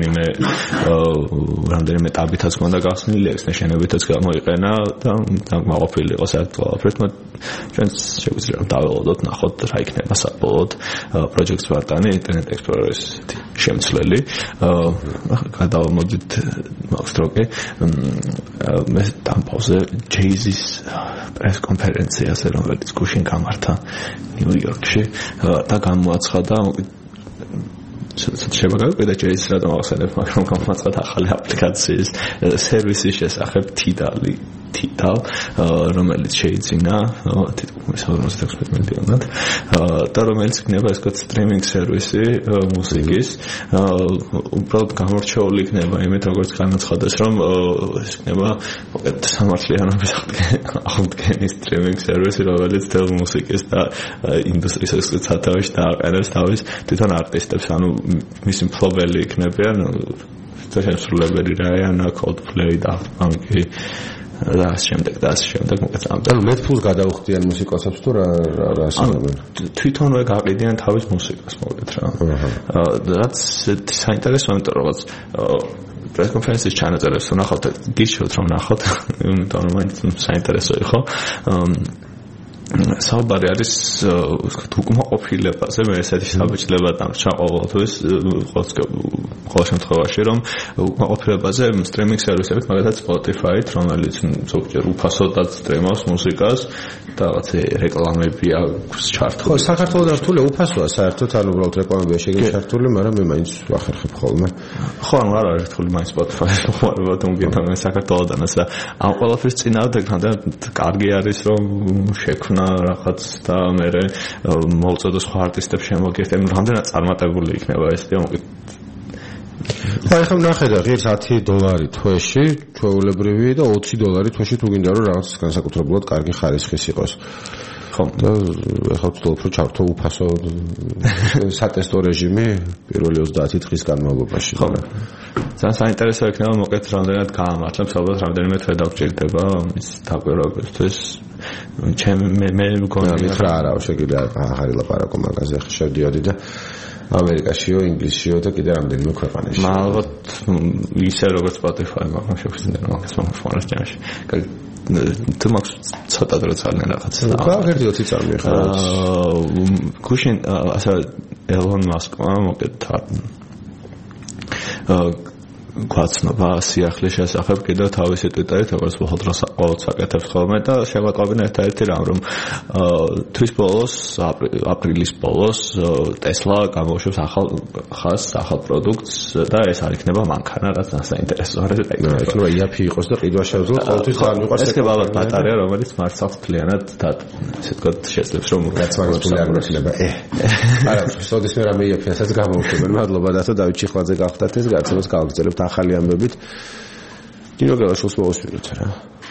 რამდენიმე ტაბითაც მქონდა გახსნილი ექსტენშენებითაც გამოიყენა და მოყოფილი იყო საერთოდ ყველაფერთან ჩვენც შეგვიძლია დაველოდოთ ნახოთ რა იქნება საბოლოოდ Project Spartan-ი ინტერნეტ ექსპლორერის შემცვლელი გადავამოდით მაქსტროკი მე დამპავზე Jay-Z-ის პრეს კონფერენციაზე რომელიც გუშინ გამართა ნიუ-იორკში და გამოაცხადა შეიძლება გავიგე Jay-Z-ს რატომ ახსენებ მაგრამ გამოაცხადა ახალი აპლიკაციის სერვისის შესახებ Tidal რომელიც შეიძინა თითქმის 56 მილიონად და რომელიც იქნება ეს სტრიმინგ სერვისი მუსიკის უბრალოდ გამორჩეული იქნება იმით როგორც განაცხადეს რომ ეს იქნება მოკლედ სამართლიანობის აღდგენის სტრიმინგ სერვისი რომელიც თელ მუსიკის და ინდუსტრიის სათავეში დააყენებს თავის თვითონ არტისტებს ანუ მისი მფლობელი იქნებიან შესრულებელი Rihanna, Coldplay და Funky და შემდეგ მოკლედ ანუ მეტფულს გადაუხდიან მუსიკოსებს თუ რა ასწავლენ თვითონვე გაყიდიან თავის მუსიკას მოკლედ რა რაც საინტერესოა იმიტომ რომ პრეს კონფერენციის ჩანაწერებს ვნახავთ გიშოთ რომ ნახოთ იმიტომ რომ მაინც საინტერესო იყო საუბარი არის უკმაყოფილებაზე მე ესეთი საბჭილება დამრჩა ყოველთვის ყოველ შემთხვევაში რომ უკმაყოფილებაზე სტრიმინგ სერვისებით მაგალითად Spotify-ით რომელიც ზოგჯერ უფასოდაც სტრიმავს მუსიკას და რაღაც რეკლამები აქვს ჩართული ხო საქართველოს რთული უფასოა საერთოდ ანუ უბრალოდ რეკლამებია შეგიძლია ჩართული მაგრამ მე მაინც ვახერხებ ხოლმე ხო ანუ არ არის რთული მაინც Spotify-ს ხმარება თუ მგონია მე საქართველოდანაც და ამ ყველაფრის წინააღმდეგ კარგი არის რომ შექმნა რაღაც და მე მოვწოდოს სხვა არტისტებს შემოგერთენ რამდენად წარმატებული იქნება ეს და აი ხომ ნახე და ღირს $10 თვეში ჩვეულებრივი და $20 თვეში თუ გინდა რომ რაღაც განსაკუთრებულად კარგი ხარისხის იყოს ხო და ახლა ვთქვი რომ ჩავთო უფასო სატესტო რეჟიმი პირველი 30 დღის განმავლობაში ხო ძალიან საინტერესო იქნება მოკლედ რამდენად გაამართლებს ალბათ რამდენიმე თვე დაგჭირდება ის დაკვირვებისთვის მე მგონი მითხრა არა შეგვიძლია აღარ ილაპარაკო მაგაზე ხე შევდიოდი და ამერიკაშიო, ინგლისშიო და კიდე რამდენიმე ქვეყანაში. ალბათ ისე როგორც Spotify, მაგრამ შეგვიძლია მაგას მომხმაროს ჯამში. თუ მაქვს ცოტა დრო ძალიან რაღაცა. გავხერდი 20 წამი ხარ. გუშინ ასე ელონ მასკმა მოკეთ გვაცნობა სიახლის შესახებ კიდევ თავისი ტვიტერით, როგორც ბოლო დროს ყოველთვის აკეთებს ხოლმე და შევაკვირდეთ ერთ-ერთი რამ, რომ თვის ბოლოს, აპრილის ბოლოს Tesla გამოუშვებს ახალ პროდუქტს და ეს არ იქნება მანქანა, რაც საინტერესოა. ნუ იაფი იყოს და ყიდვა შეძლო, ყოველთვის არ მიყვარს. ეს კაბალად ბატარეა, რომელიც მართლაც მთლიანად ესე ვთქვათ, შეძლებს რომ რაც მაგას ფული არ მოხდება. არა, სოდის მე რამე იაფიასაც გამოუშვებენ. მადლობა დათო დავით ჩიხვაძე გახდათ ეს გაცემას გავაგრძელებთ ახალი ამბებით. კინო გელაშულს მოვასწრებთ რა.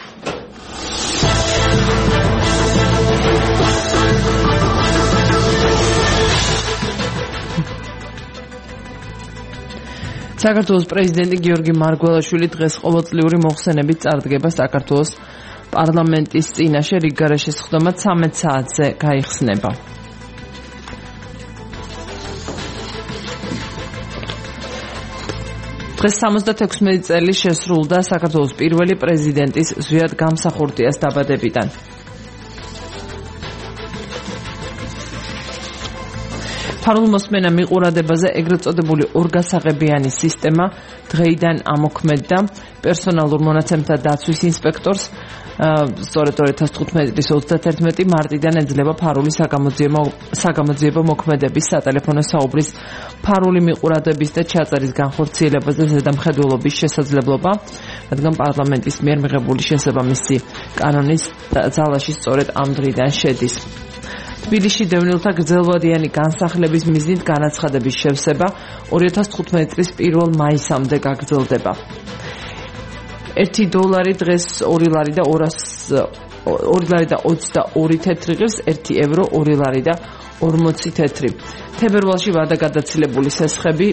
საქართველოს პრეზიდენტი გიორგი მარგველაშვილი დღეს ყოველწლიური მოხსენებით წარდგება საქართველოს პარლამენტის წინაშე რიგგარეშე სხდომა 13 საათზე გაიხსნება. დღეს 76 წელი შესრულდა საქართველოს პირველი პრეზიდენტის ზვიად გამსახურდიას დაბადებიდან. ფარულმოსმენა მიყურადებაზე ეგრეთ წოდებული ორგასაღებიანი სისტემა დღეიდან ამოქმედდა. პერსონალურ მონაცემთა დაცვის ინსპექტორს სწორედ 2015 წლის 31 მარტიდან ეძლევა ფარული საგამოძიებო მოქმედების სატელეფონო საუბრის ფარული მიყურადების და ჩაწერის განხორციელებაზე ზედამხედველობის შესაძლებლობა, რადგან პარლამენტის მიერ მიღებული შესაბამისი კანონის ძალაში სწორედ ამ დღიდან შედის. თბილისში დევნილთა გრძელვადიანი განსახლების მიზნით განაცხადების შევსება 2015 წლის 1 მაისამდე გაგრძელდება. $1 დღეს 2 ლარი და 22 თეთრი ღირს, €1 2 ლარი და 40 თეთრი. თებერვალში ვადაგადაცილებული სესხები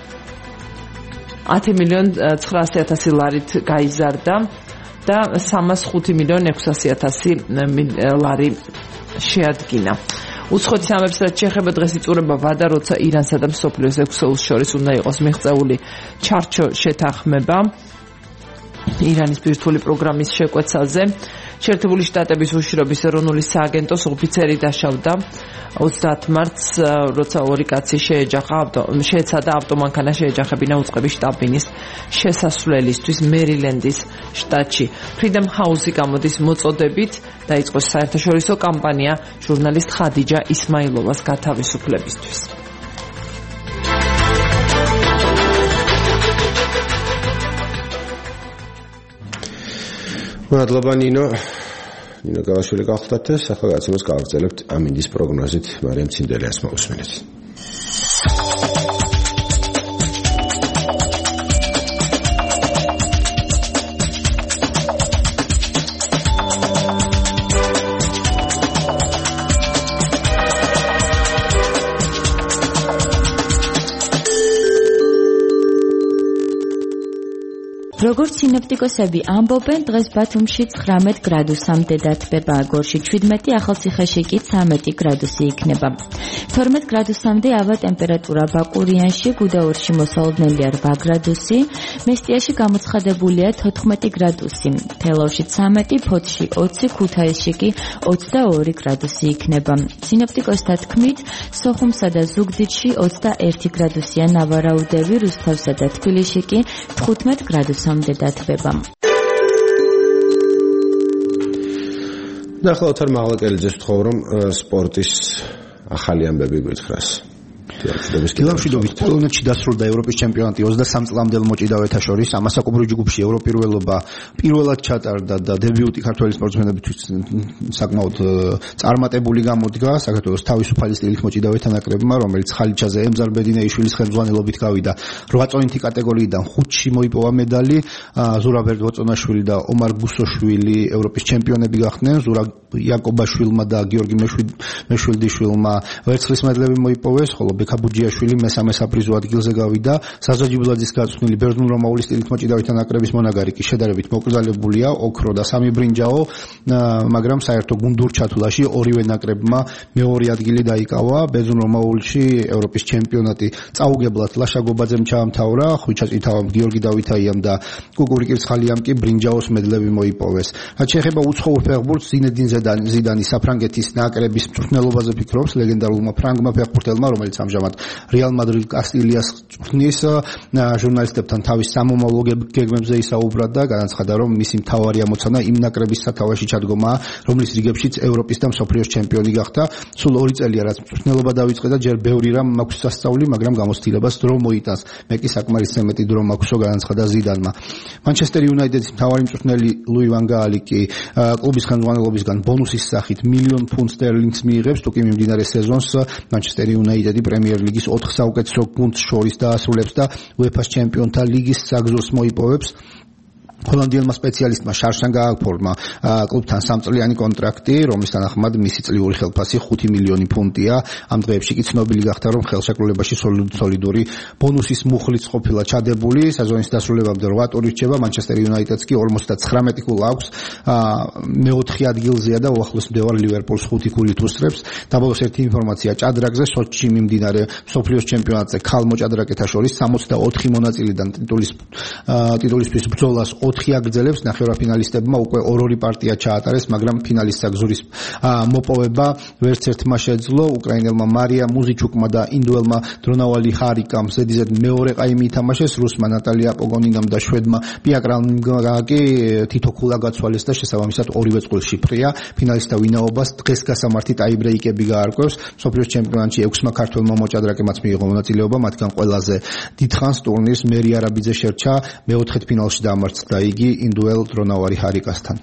10.900.000 ლარით გაიზარდა და 305.600.000 ლარი შეადგინა. უცხოეთის ამბებს რაც შეეხება დღეს იწურება ვადა, როცა ირანსა და მსოფლიოს 6 ელს შორის უნდა იყოს მიღწეული ჩარჩო შეთანხმება ირანის ბირთვული პროგრამის შეკვეცაზე. შეერთებული შტატების უშიშრობის ეროვნული სააგენტოს ოფიცერი დაშავდა 30 მარტს, როცა ორი კაცი შეეცადა ავტომანქანა შეეჯახებინა უწყების შტაბ-ბინის შესასვლელისთვის მერილენდის შტატში. Freedom House-ი გამოდის მოწოდებით დაიწყო საერთაშორისო კამპანია ჟურნალისტ ხადიჯა ისმაილოვას გათავისუფლებისთვის. მადლობა ნინო გალაშვილი გახლდათ და ახლა გაცემას გავაგრძელებთ ამინდის პროგნოზით მარიამ ცინდელიას მოусმენთ. როგორც სინოპტიკოსები ამბობენ, დღეს ბათუმში 19 გრადუსამდე დათბება, გორში 17, ახალციხეში კი 13 გრადუსი იქნება. 12 გრადუსამდე ავა ტემპერატურა ბაკურიანში, გუდაურში მოსალოდნელია 8 გრადუსი, მესტიაში გამოცხადებულია 14 გრადუსი, თელავში 13, ფოთში 20, ქუთაისში კი 22 გრადუსი იქნება. სინოპტიკოსთა თქმით, სოხუმსა და ზუგდიდში 21 გრადუსია ნავარაუდები, რუსთავსა და თბილისში კი 15 გრადუსამდე დათბება. და ახლა ოთარ მაღლაკელიძეს ვთხოვ, რომ სპორტის ახალი ამბები გითხრას. გილამშვიდობით, პოლონეთში დასრულდა ევროპის ჩემპიონატი 23 წლამდელ მოჭიდავეთა შორის. ამასაკობრივ ჯგუფში ევროპირველობა პირველად ჩატარდა და დებიუტი ქართველი სპორტსმენებისთვის საკმაოდ წარმატებული გამოდგა საქართველოს თავისუფალი სტილით მოჭიდავეთა ნაკრებმა, რომელიც ხალიჩაზე ემზარ ბედინეიშვილის ხელმძღვანელობით გავიდა 8 წონითი კატეგორიიდან 5-ში მოიპოვა медали. ზურაბ ერდვაწონაშვილი და ომარ გუსოშვილი ევროპის ჩემპიონები გახდნენ. ზურაბ იაკობაშვილმა და გიორგი მეშვილდიშვილმა ვერცხლის მედლები მოიპოვეს, ხოლო საბუჯიაშვილი მესამე საპრიზო ადგილზე გავიდა. საზა ჯიბლაძის გაწვრთნილი ბერძნულ-რომაული სტილით მოჭიდავეთა ნაკრების მონაგარი კი შედარებით მოკრძალებულია, ოქრო და სამი ბრინჯაო, მაგრამ საერთო გუნდურ ჩათვლაში ორივე ნაკრებმა მეორე ადგილი დაიკავა. ბერძნულ-რომაულში ევროპის ჩემპიონატი წაუგებლად ლაშა გობაძემ ჩაამთავრა, ხვიჩა წითავამ გიორგი დავითაიამ და კუკური კირცხალიამ კი ბრინჯაოს მედლები მოიპოვეს. რაც შეეხება უცხოურ ფეხბურთს, ზინედინ ზიდანი საფრანგეთის ნაკრების მწვრთნელობაზე ფიქრობს, ლეგენდარულმა ფრანგმა ფეხბურთელმა, რომელიც ამჟამად რეალ მადრიდ კასტილიას წვრთნის, ჟურნალისტებთან თავის სამომავლო გეგმებზე ისაუბრა და განაცხადა, რომ მისი მთავარი ამოცანა იმ ნაკრების სათავეში ჩადგომაა, რომლის რიგებშიც ევროპის და მსოფლიოს ჩემპიონი გახდა. სულ 2 წელია რაც მწვრთნელობა დაიწყო და ჯერ ბევრი რამ მაქვს სასწაული, მაგრამ გამოცდილებას დრო მოიტანს. მე კი საკმარისზე მეტი დრო მაქვსო, განაცხადა ზიდანმა. მანჩესტერ იუნაიტედის მთავარი მწვრთნელი ლუი ვან გაალი კი კლუბის ხელმძღვანელობისგან ბონუსის სახით $1,000,000 სტერლინგს მიიღებს, თუ კი მიმდინარე სეზონს მანჩესტერ იუნაიტედი პრემიერ ლიგის 4 საუკეთესო გუნდს შორის დაასრულებს და UEFA-ს ჩემპიონთა ლიგის საგზურს მოიპოვებს. ჰოლანდიელმა სპეციალისტმა შარშან გააკფორმა კლუბთან 3 წლიანი კონტრაქტი, რომლის თანახმად მისი წლიური ხელფასი £5,000,000-ია. ამ დღეებში კი ცნობილი გახდა, რომ ხელშეკრულებაში სოლიდური ბონუსის მუხლიც ყოფილა ჩადებული. სეზონის დასრულებამდე 8 ტური რჩება, მანჩესტერ იუნაიტედს კი 59 ქულა აქვს, მე-4 ადგილზეა და უახლოს მდებარე ლივერპულს 5 ქულით უსწრებს. დაბოლოს ერთი ინფორმაცია ჭადრაკზე, სოჩში მიმდინარე მსოფლიოს ჩემპიონატზე ქალ მოჭადრაკეთა შორის 64 მონაწილიდან ტიტულისთვის ბრძოლას 4 აგრძელებს. ნახევარფინალისტებმა უკვე 2 პარტია ჩაატარეს, მაგრამ ფინალის საგზურის მოპოვება ვერც ერთმა შეძლო. უკრაინელმა მარია მუზიჩუკმა და ინდუელმა დრონავალი ჰარიკამ ზედიზედ მეორე ყაიმი ითამაშეს, რუსმა ნატალია პოგონინამ და შვედმა პიაკრალმ კი თითო ქულა გაცვალეს და შესაბამისად ორივე წყვილში ფრია. ფინალისტთა ვინაობას დღეს გასამართი ტაიბრეიკები გაარკვევს. მსოფლიოს ჩემპიონატში 6-მა ქართველმა მოჭადრაკემაც მიიღო მონაწილეობა, მათგან ყველაზე დიდხანს ტურნირს მერი არაბიძე შერჩა, მე-4 ფინალში დაამარცხა იგი ინდუელ დრონავარი ჰარიკასთან.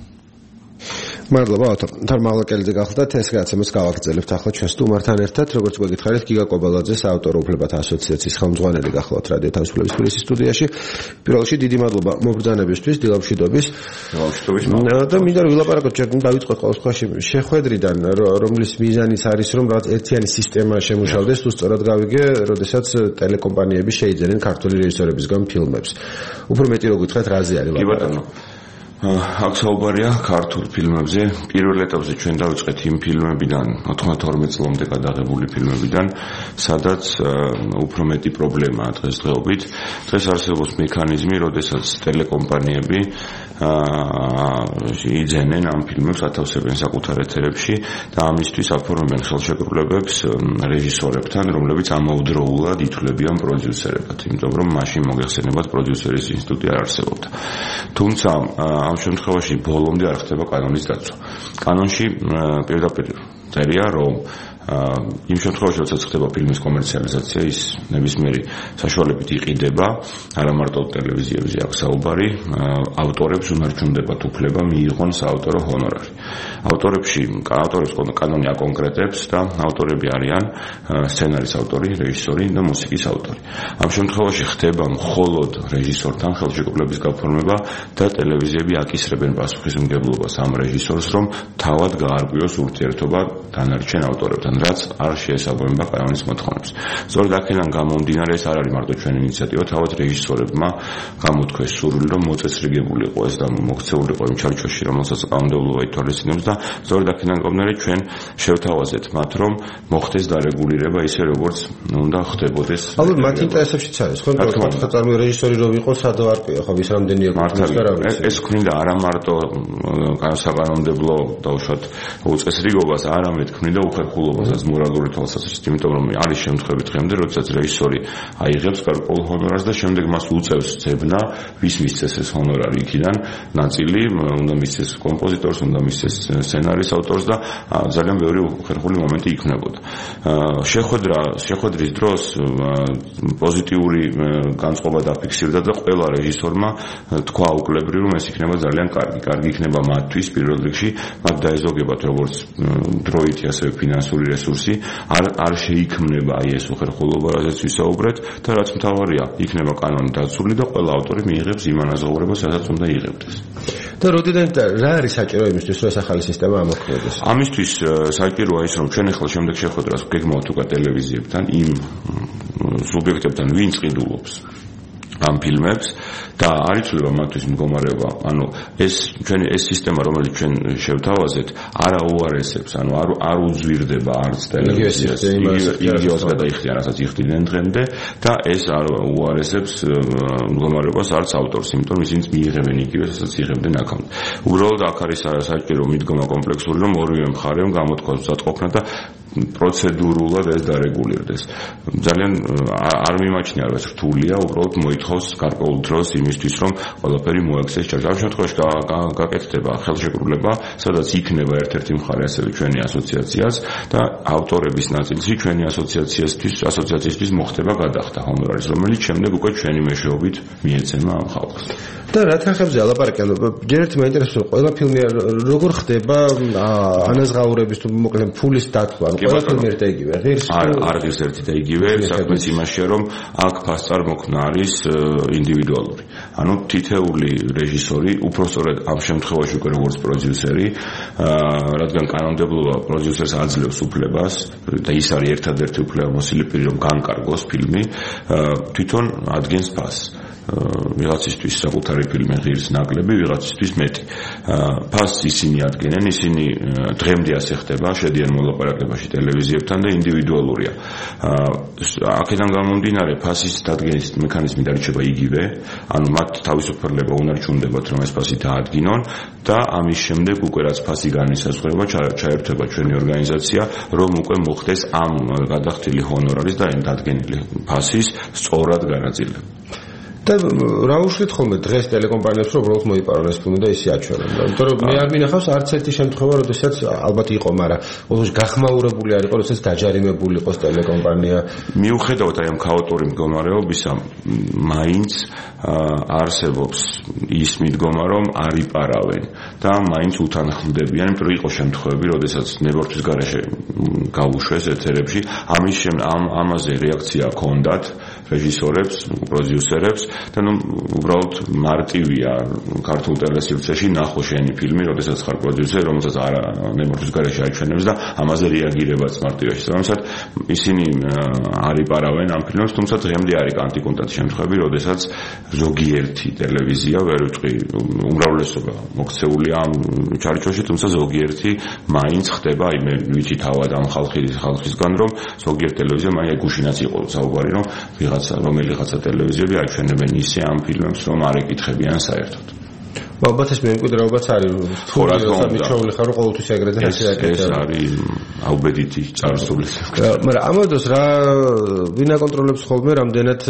მადლობა ბატონო. თარმალაკელიძე გახლდათ, ეს გადაცემას გავაგრძელებთ ახლა ჩვენ სტუმართან ერთად, როგორც გვეკითხარით, გიგა კობალაძეს ავტორ უფლებათა ასოციაციის ხელმძღვანელი გახლავთ რადიო თავისუფლების თბილისის სტუდიაში. პირველ რიგში დიდი მადლობა მობრძანებისთვის, დილამშვიდობის. და მინდა რომ ვილაპარაკოთ ჩვენ დავიწყოთ ყოველ შემთხვევაში შეხვედრიდან, რომლის მიზანიც არის, რომ რაღაც ერთიანი სისტემა შემუშავდეს, თუ სწორად გავიგე, როდესაც ტელეკომპანიები შეიძენენ ქართული რეჟისორებისგან ფილმებს. უფრო მეტი რო გითხრათ, რაზე არის ლაპარაკი? აქ საუბარია ქართულ ფილმებზე. პირველ ეტაპზე ჩვენ დავიწყეთ იმ ფილმებიდან, 92 წლამდე გადაღებული ფილმებიდან, სადაც უფრო მეტი პრობლემაა დღესდღეობით. დღეს არსებობს მექანიზმი, როდესაც ტელეკომპანიები იძენენ ამ ფილმებს ათავსებენ საკუთარ ეთერებში და ამისთვის აფორმებენ ხელშეკრულებებს რეჟისორებთან, რომლებიც ამავდროულად ითვლებიან პროდიუსერებად, იმიტომ რომ მაშინ მოგეხსენებათ პროდიუსერის ინსტიტუტი არ არსებობდა. თუმცა ამ შემთხვევაში ბოლომდე არ ხდება კანონის დაცვა. კანონში პირდაპირ წერია, რომ იმ შემთხვევაში, როდესაც ხდება ფილმის კომერციალიზაცია, ის ნებისმიერი საშუალებით იყიდება, არა მარტო ტელევიზიებზე აქვს საუბარი, ავტორებს უნარჩუნდებათ უფლება მიიღონ საავტორო ჰონორარი. ავტორებს კანონი აკონკრეტებს და ავტორები არიან სცენარის ავტორი, რეჟისორი და მუსიკის ავტორი. ამ შემთხვევაში ხდება მხოლოდ რეჟისორთან ხელშეკრულების გაფორმება და ტელევიზიები აკისრებენ პასუხისმგებლობას ამ რეჟისორს, რომ თავად გაარკვიოს ურთიერთობა დანარჩენ ავტორებთან, რაც არ შეესაბამება კანონის მოთხოვნებს. სწორედ აქედან გამომდინარე, ეს არ არის მარტო ჩვენი ინიციატივა, თავად რეჟისორებმა გამოთქვეს სურვილი, რომ მოწესრიგებული იყო ეს და მოქცეული იყო იმ ჩარჩოში, რომელსაც კანონმდებლობა ითვალისწინებს და სწორედ აქედან გამომდინარე, ჩვენ შევთავაზეთ მათ, რომ მოხდეს დარეგულირება ისე, როგორც უნდა ხდებოდეს. ალბათ მათ ინტერესებშიც არის, ხო? ხათარმე რეჟისორი რო ვიყო, სადო არ ყია, ხო, ვის რამდენია მართალია. ეს ქმნიდა არა მარტო საკანონმდებლო დაუშვათ უწესრიგობას, არამედ ქმნიდა უხერხულობასაც მორალური თვალსაზრისით, იმიტომ რომ არის შემთხვევები დღემდე, როდესაც რეჟისორი აიღებს გარკვეულ ჰონორარს და შემდეგ მას უწევს ძებნა, ვის მისცეს ეს ჰონორარი იქიდან, ნაწილი უნდა მისცეს კომპოზიტორს, უნდა მისცეს სცენარის ავტორს და ძალიან ბევრი უხერხული მომენტი იქნებოდა. შეხვედრის დროს პოზიტიური განწყობა დაფიქსირდა და ყველა რეჟისორმა თქვა უკლებრივ, რომ ეს იქნება ძალიან კარგი იქნება მათთვის პირველ რიგში, მათ დაეზოგებათ როგორც დროითი, ასევე ფინანსური რესურსი, არ შეიქმნება აი ეს უხერხულობა, რაზეც ვისაუბრეთ და რაც მთავარია, იქნება კანონი დაცული და ყველა ავტორი მიიღებს იმ ანაზღაურებას, სადაც უნდა იღებდეს. და როდიდან რა არის საჭირო იმისთვის, რომ ეს ახალი სისტემა ამოქმედდეს? ამისთვის საჭიროა ის, რომ ჩვენ ახლა შემდეგ შეხვედრას გეგმავთ უკვე ტელევიზიებთან იმ სუბიექტებთან, ვინც ყიდულობს ამ ფილმებს და არ იცვლება მათთვის მდგომარეობა. ანუ ეს სისტემა, რომელიც ჩვენ შევთავაზეთ, არ აუარესებს, ანუ არ უძვირდება არც ტელევიზიას, იგივეს გადაიხდიან, რასაც იხდიდნენ დღემდე და ეს არ უარესებს მდგომარეობას არც ავტორს, იმიტომ რომ ისინი მიიღებენ იგივეს, რასაც იღებდნენ აქამდე. უბრალოდ აქ არის საჭირო მიდგომა კომპლექსური, რომ ორივე მხარემ გამოთქვას უსაწყობნა და პროცედურულად ეს დარეგულირდეს. ძალიან არ მიმაჩნია, რომ ეს რთულია, უბრალოდ მოითხოვს გარკვეულ დროს იმისთვის, რომ ყველაფერი მოექცეს ჩარჩო. ამ შემთხვევაში გაკეთდება ხელშეკრულება, სადაც იქნება ერთ-ერთი მხარე ასევე ჩვენი ასოციაციას და ავტორების ნაწილში ჩვენი ასოციაციისთვის მოხდება გადახდა ჰონორარის, რომელიც შემდეგ უკვე ჩვენი მეშვეობით მიეცემა ამ ხალხს. და რა თანხებზე ალაპარაკენ? ჯერ ერთი მაინტერესებს, ყველა ფილმი როგორ ხდება ანაზღაურების თუ მოკლედ ფულის დათვა? ყველა ფილმი ერთ და იგივე ღირს? არ ღირს ერთი და იგივე, საქმეც იმაშია, რომ აქ ფასწარმოქმნა არის ინდივიდუალური. ანუ თითეული რეჟისორი, უпростоრად ამ შემთხვევაში უკვე როგორც პროდიუსერი, რადგან კანონმდებლობა პროდიუსერს აძლევს უფლებას და ის არის ერთადერთი უფლებამოსილი პირი, რომ განკარგოს ფილმი, თვითონ ადგენს ფასს. ვიღაცისთვის საკუთარი ფილმი ღირს ნაკლები, ვიღაცისთვის მეტი. ფასს ისინი ადგენენ, ისინი დღემდე ასე ხდება, შედიან მოლაპარაკებაში ტელევიზიებთან და ინდივიდუალურია. აქედან გამომდინარე, ფასის დადგენის მექანიზმი დარჩება იგივე, ანუ მათ თავისუფლება უნარჩუნდებათ, რომ ეს ფასი დაადგინონ და ამის შემდეგ უკვე რაც ფასი განისაზღვრება, ჩაერთვება ჩვენი ორგანიზაცია, რომ უკვე მოხდეს ამ გადახდილი ჰონორარის და დადგენილი ფასის სწორად განაწილება. და რა უშლით ხოლმე დღეს ტელეკომპანიებს, რომ უბრალოდ მოიპარონ ეს ფილმი და ისე აჩვენონ. იმიტომ რომ მე არ მინახავს არც ერთი შემთხვევა, როდესაც ალბათ იყო, მაგრამ ოღონდ გახმაურებული არ იყო, როდესაც დაჯარიმებული იყოს ტელეკომპანია. მიუხედავად აი ამ ქაოტური მდგომარეობისა, მაინც არსებობს ის მიდგომა, რომ არ იპარავენ და მაინც უთანხმდებიან, იმიტომ რომ იყო შემთხვევები, როდესაც ნებართვის გარეშე გაუშვეს ეთერებში, ამაზე რეაქცია ჰქონდათ რეჟისორებს, პროდიუსერებს და ნუ უბრალოდ მარტივია ქართულ ტელესილცეში ნახო შენი ფილმი, როდესაც ხარ პროდიუსერი, რომელსაც არ ნებართვის გარეშე აჩვენებს და ამაზე რეაგირებაც მარტივია. რომელსაც ისინი არ იპარავენ ამ ფილმებს, თუმცა დღემდე არის კანტიკუნტად შემთხვევები, როდესაც ზოგიერთი ტელევიზია, ვერ ვიტყვი, უმრავლესობა მოქცეულია ამ ჩარჩოში, თუმცა ზოგიერთი მაინც ხდება, აი მე ვიცი თავად ამ ხალხისგან, რომ ზოგიერთ ტელევიზია მაინც გუშინაც იყო საუბარი, რომ რომელიღაცა ტელევიზიები აჩვენებენ ისე ამ ფილმებს, რომ არ ეკითხებიან საერთოდ. ალბათ ეს მემკვიდრეობაც არის. თუ მიჩვეული ხარ, რომ ყოველთვის ეგრეთ და ასე აკეთებ. ეს არის აუბედითი წარსული. მაგრამ ამოდოს რა ვინ აკონტროლებს ხოლმე რამდენად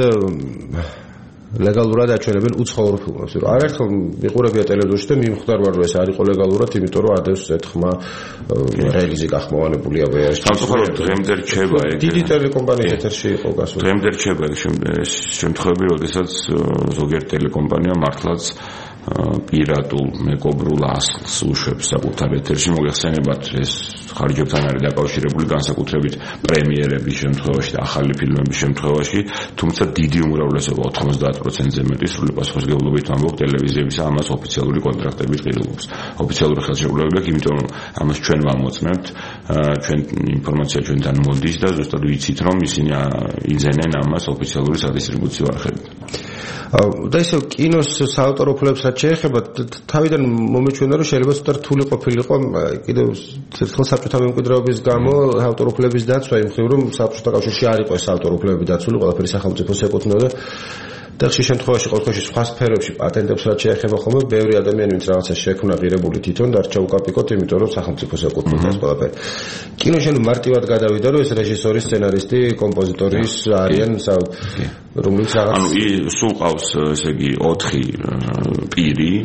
ლეგალურად აჩვენებენ უცხოურ ფილმებს. არაერთხელ მიყურებია ტელევიზორში და მიმხვდარ ვარ, რომ ეს არ იყო ლეგალურად, იმიტომ რომ ადევს ეთქმა რელიზი გახმოვანებულია ვერს. სამწუხაროდ დღემდე რჩება ეგ. დიდი ტელეკომპანია ეთერში იყო გასული. დღემდე რჩება ეს შემთხვევები, როდესაც ზოგიერთ ტელეკომპანია მართლაც პირატულ მეკობრულ ასლს უშვებს საკუთარ ეთერში. მოგეხსენებათ, ეს ხარჯებთან არის დაკავშირებული, განსაკუთრებით პრემიერების შემთხვევაში და ახალი ფილმების შემთხვევაში, თუმცა დიდი უმრავლესობა 90%-ზე მეტი სრული პასუხისმგებლობით ამბობ ტელევიზიებისა ამას ოფიციალური კონტრაქტებით ყიდულობს. ოფიციალური ხელშეკრულებები აქვს, იმიტომ რომ ამას ჩვენ ვამოწმებთ, ჩვენ ინფორმაცია ჩვენთან მოდის და ზუსტად ვიცით, რომ ისინი იძენენ ამას ოფიციალური სადისტრიბუციო არხებით. და ისე კინოს საავტორო უფლებებს რაც შეეხება, თავიდან მომეჩვენა, რომ შეიძლება ცოტა რთული ყოფილიყო კიდევ ერთხელ საბჭოთა მემკვიდრეობის გამო ავტორო უფლების დაცვა, იმ მხრივ რომ საბჭოთა კავშირში არ იყო ეს ავტორო უფლებები დაცული, ყველაფერი სახელმწიფოს ეკუთვნოდა და ხშირ შემთხვევაში ყოველთვის სხვა სფეროებში პატენტებს რაც შეეხება ხოლმე ბევრი ადამიანი ვინც რაღაცა შექმნა ღირებული თვითონ დარჩა უკაპიკოთ, იმიტომ რომ სახელმწიფოს ეკუთვნოდა ეს ყველაფერი. კინოში მარტივად გადავიდა, რომ ეს რეჟისორი, სცენარისტი, კომპოზიტორის არიან რომლის რაღაც ანუ სულ ყავს ესე იგი 4 პირი,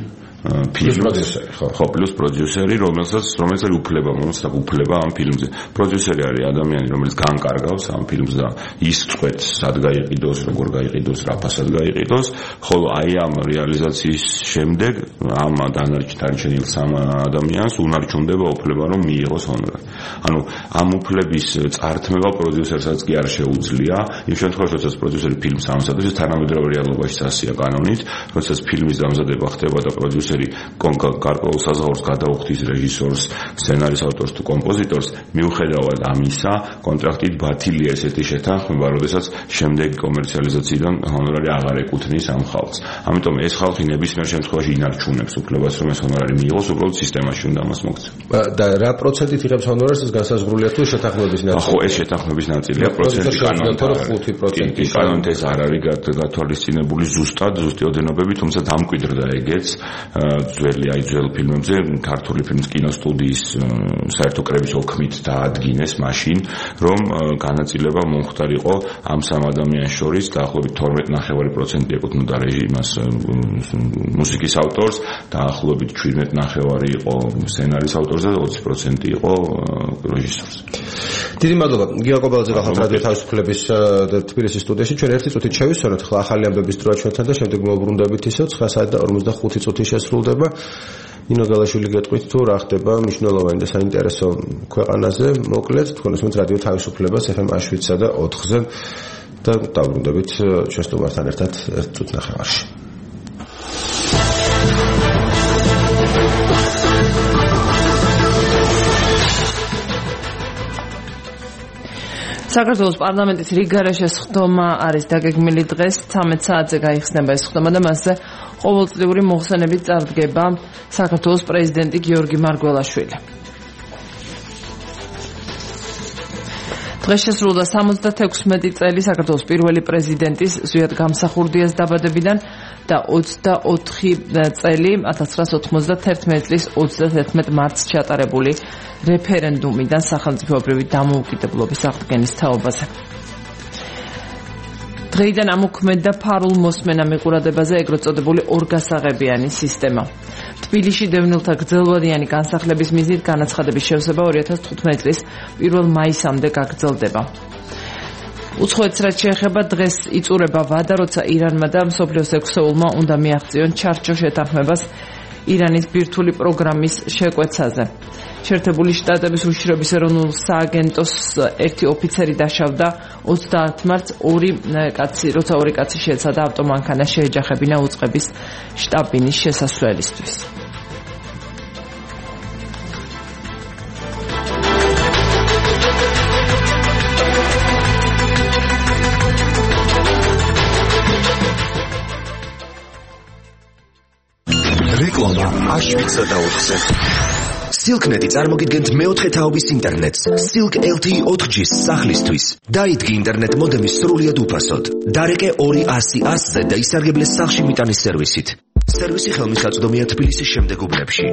პროდიუსერი, ხო, პლუს პროდიუსერი, რომელიც უფლება ამ ფილმზე. პროდიუსერი არის ადამიანი, რომელიც განკარგავს ამ ფილმს და ის წვეთს, სად გაიყიდოს, როგორ გაიყიდოს, რა ფასად გაიყიდოს, ხოლო აი ამ რეალიზაციის შემდეგ ამ დანარჩენილ სამ ადამიანს უნარჩუნდება უფლება, რომ მიიღოს ჰონორარი. ანუ ამ უფლების წართმევა პროდიუსერსაც კი არ შეუძლია, იმ შემთხვევაში, როდესაც პროდიუსერი ფილმს ამზადებს, თანამედროვე რეალობაში ასია კანონით, როდესაც ფილმის დამზადება ხდება და პროდიუსერი გარკვეულ საზღაურს გადაუხდის რეჟისორს, სცენარის ავტორს თუ კომპოზიტორს, მიუხედავად ამისა, კონტრაქტით ბათილია ესეთი შეთანხმება, როდესაც შემდეგი კომერციალიზაციიდან ჰონორარი აღარ ეკუთვნის ამ ხალხს. ამიტომ ეს ხალხი ნებისმიერ შემთხვევაში ინარჩუნებს უფლებას, რომ ეს ჰონორარი მიიღოს, უბრალოდ სისტემაში უნდა მას მოქცეს. და რა პროცენტით იღებს ჰონორარს, ეს განსაზღვრულია თუ შეთანხმების ნაწილი? ხო, ეს შეთანხმების ნაწილია, პროცენტი კანონით ეს არ არის გათვალისწინებული ზუსტი ოდენობები, თუმცა დამკვიდრდა ეგეც ძველ ფილმებზე, ქართული ფილმის კინოსტუდიის საერთო კრების ოქმით დაადგინეს მაშინ, რომ განაწილება მომხდარიყო ამ სამ ადამიანს შორის დაახლოებით 12.5% ეკუთვნოდა რეჟიმას მუსიკის ავტორს, დაახლოებით 17.5% იყო სცენარის ავტორს და 20% იყო რეჟისორს. დიდი მადლობა. გია კობალაძე გახალთ რადიო თავისუფლების თბილისის სტუდიაში. ჩვენ ერთი წუთით შევისვენოთ ხლა ახალი ამბების დროა ჩვენთან და შემდეგ მოვუბრუნდებით ისევ 9:45 წუთი შესრულდება. ნინო გალაშვილი გეტყვით თუ რა ხდება მნიშვნელოვანი და საინტერესო ქვეყანაზე. მოკლედ თქვენ უსმენთ რადიო თავისუფლებას FM Auschwitz-სა და 4-ზე და დავუბრუნდებით ჩვენ სტუმართან ერთად 1 წუთი ნახევარში. საქართველოს პარლამენტის რიგგარეშე სხდომა არის დაგეგმილი დღეს 13 საათზე გაიხსნება ეს სხდომა და მასზე ყოველწლიური მოხსენებით წარდგება საქართველოს პრეზიდენტი გიორგი მარგველაშვილი. დღეს შესრულდა 76 წელი საქართველოს პირველი პრეზიდენტის ზვიად გამსახურდიას დაბადებიდან და 24 წელი 1991 წლის 31 მარტს ჩატარებული რეფერენდუმიდან სახელმწიფოებრივი დამოუკიდებლობის აღდგენის თაობაზე. დღეიდან ამოქმედდა ფარულ მოსმენა მიყურადებაზე ეგრეთ წოდებული ორგასაღებიანი სისტემა. თბილისში დევნილთა გრძელვადიანი განსახლების მიზნით განაცხადების შევსება 2015 წლის 1 მაისამდე გაგრძელდება. უცხოეთს რაც შეეხება დღეს იწურება ვადა, როცა ირანმა და მსოფლიოს 6-ულმა უნდა მიაღწიონ ჩარჩო შეთანხმებას ირანის ბირთვული პროგრამის შეკვეცაზე. შეერთებული შტატების უშიშროების ეროვნულ სააგენტოს ერთი ოფიცერი დაშავდა 30 მარტს როცა ორი კაცი შეეცადა ავტომანქანა შეეჯახებინა უწყების შტაბ-ბინის შესასვლელისთვის. რეკლამა Auschwitz-სა და 4-ზე. Silk.net წარმოგიდგენთ მეოთხე თაობის ინტერნეტს Silk LTE 4G-ს სახლისთვის. დაიდგე ინტერნეტ მოდემის სრულიად უფასოდ. დარეკე 200-100-ზე და ისარგებლე სახლში მიტანის სერვისით. სერვისი ხელმისაწვდომია თბილისის შემდეგ უბნებში.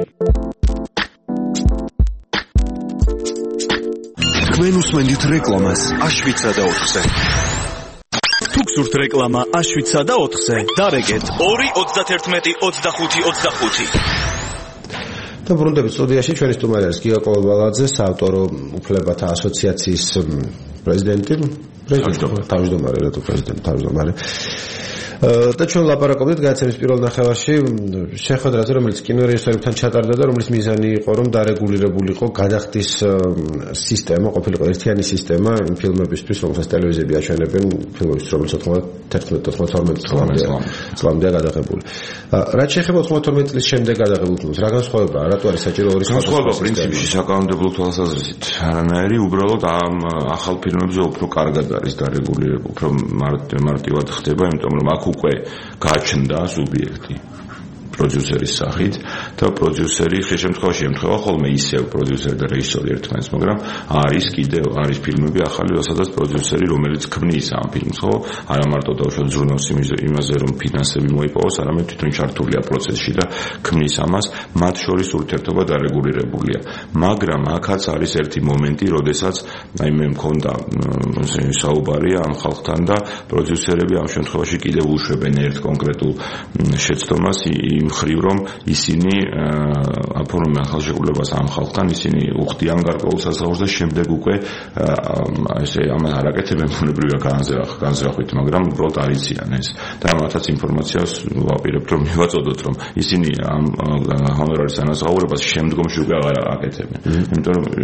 თქვენ უსმენთ რეკლამას Auschwitz-სა და 4-ზე. თუ გსურთ რეკლამა Auschwitz-სა და 4-ზე, დარეკეთ 2-91-25-25. და ბრუნდებით სტუდიაში ჩვენი სტუმარი არის გია კობალაძე, საავტორო უფლებათა ასოციაციის პრეზიდენტი, თავმჯდომარე. და ჩვენ ლაპარაკობდით გადაცემის პირველ ნახევარში შეხვედრაზე, რომელიც კინორეჟისორებთან ჩატარდა და რომლის მიზანი იყო, რომ დარეგულირებულიყო გადახდის სისტემა, ყოფილიყო ერთიანი სისტემა ფილმებისთვის, რომელსაც ტელევიზიები აჩვენებენ, ფილმებისთვის, რომელიც 91-92 წლამდე გადაღებული. რაც შეეხება 92 წლის შემდეგ გადაღებულ ფილმს, რა განსხვავება, რატო არის საჭირო ორი განსხვავება პრინციპში საკანონმდებლო თვალსაზრისით არანაირი, უბრალოდ ამ ახალ ფილმებზე უფრო კარგად არის დარეგულირებული, უფრო მარტივად ხდება, იმიტომ რომ აქ უკვე გაჩნდა სუბიექტი პროდიუსერის სახით და პროდიუსერი ხშირ შემთხვევაში ემთხვევა ხოლმე ისევ პროდიუსერი და რეჟისორი ერთმანეთს, მაგრამ არის ფილმები ახალი, სადაც პროდიუსერი, რომელიც ქმნის ამ ფილმს, ხო, არა მარტო დაუშვათ ზრუნავს იმაზე, რომ ფინანსები მოიპოვოს, არამედ თვითონ ჩართულია პროცესში და ქმნის ამას, მათ შორის ურთიერთობა დარეგულირებულია. მაგრამ აქაც არის ერთი მომენტი, როდესაც მე მქონდა საუბარი ამ ხალხთან და პროდიუსერები ამ შემთხვევაში კიდევ უშვებენ ერთ კონკრეტულ შეცდომას იმ ხრივ რომ ისინი აფორმებენ ხელშეკრულებას ამ ხალხთან, ისინი უხდიან გარკვეულ საზღაურს და შემდეგ უკვე ესე ამას არ აკეთებენ ბუნებრივია განზრახვით, მაგრამ უბრალოდ არ იციან ეს და მათაც ინფორმაციას ვაპირებთ რომ მივაწოდოთ რომ ისინი ამ ჰონორარის ანაზღაურებას შემდგომში უკვე აღარ აკეთებენ. იმიტომ რომ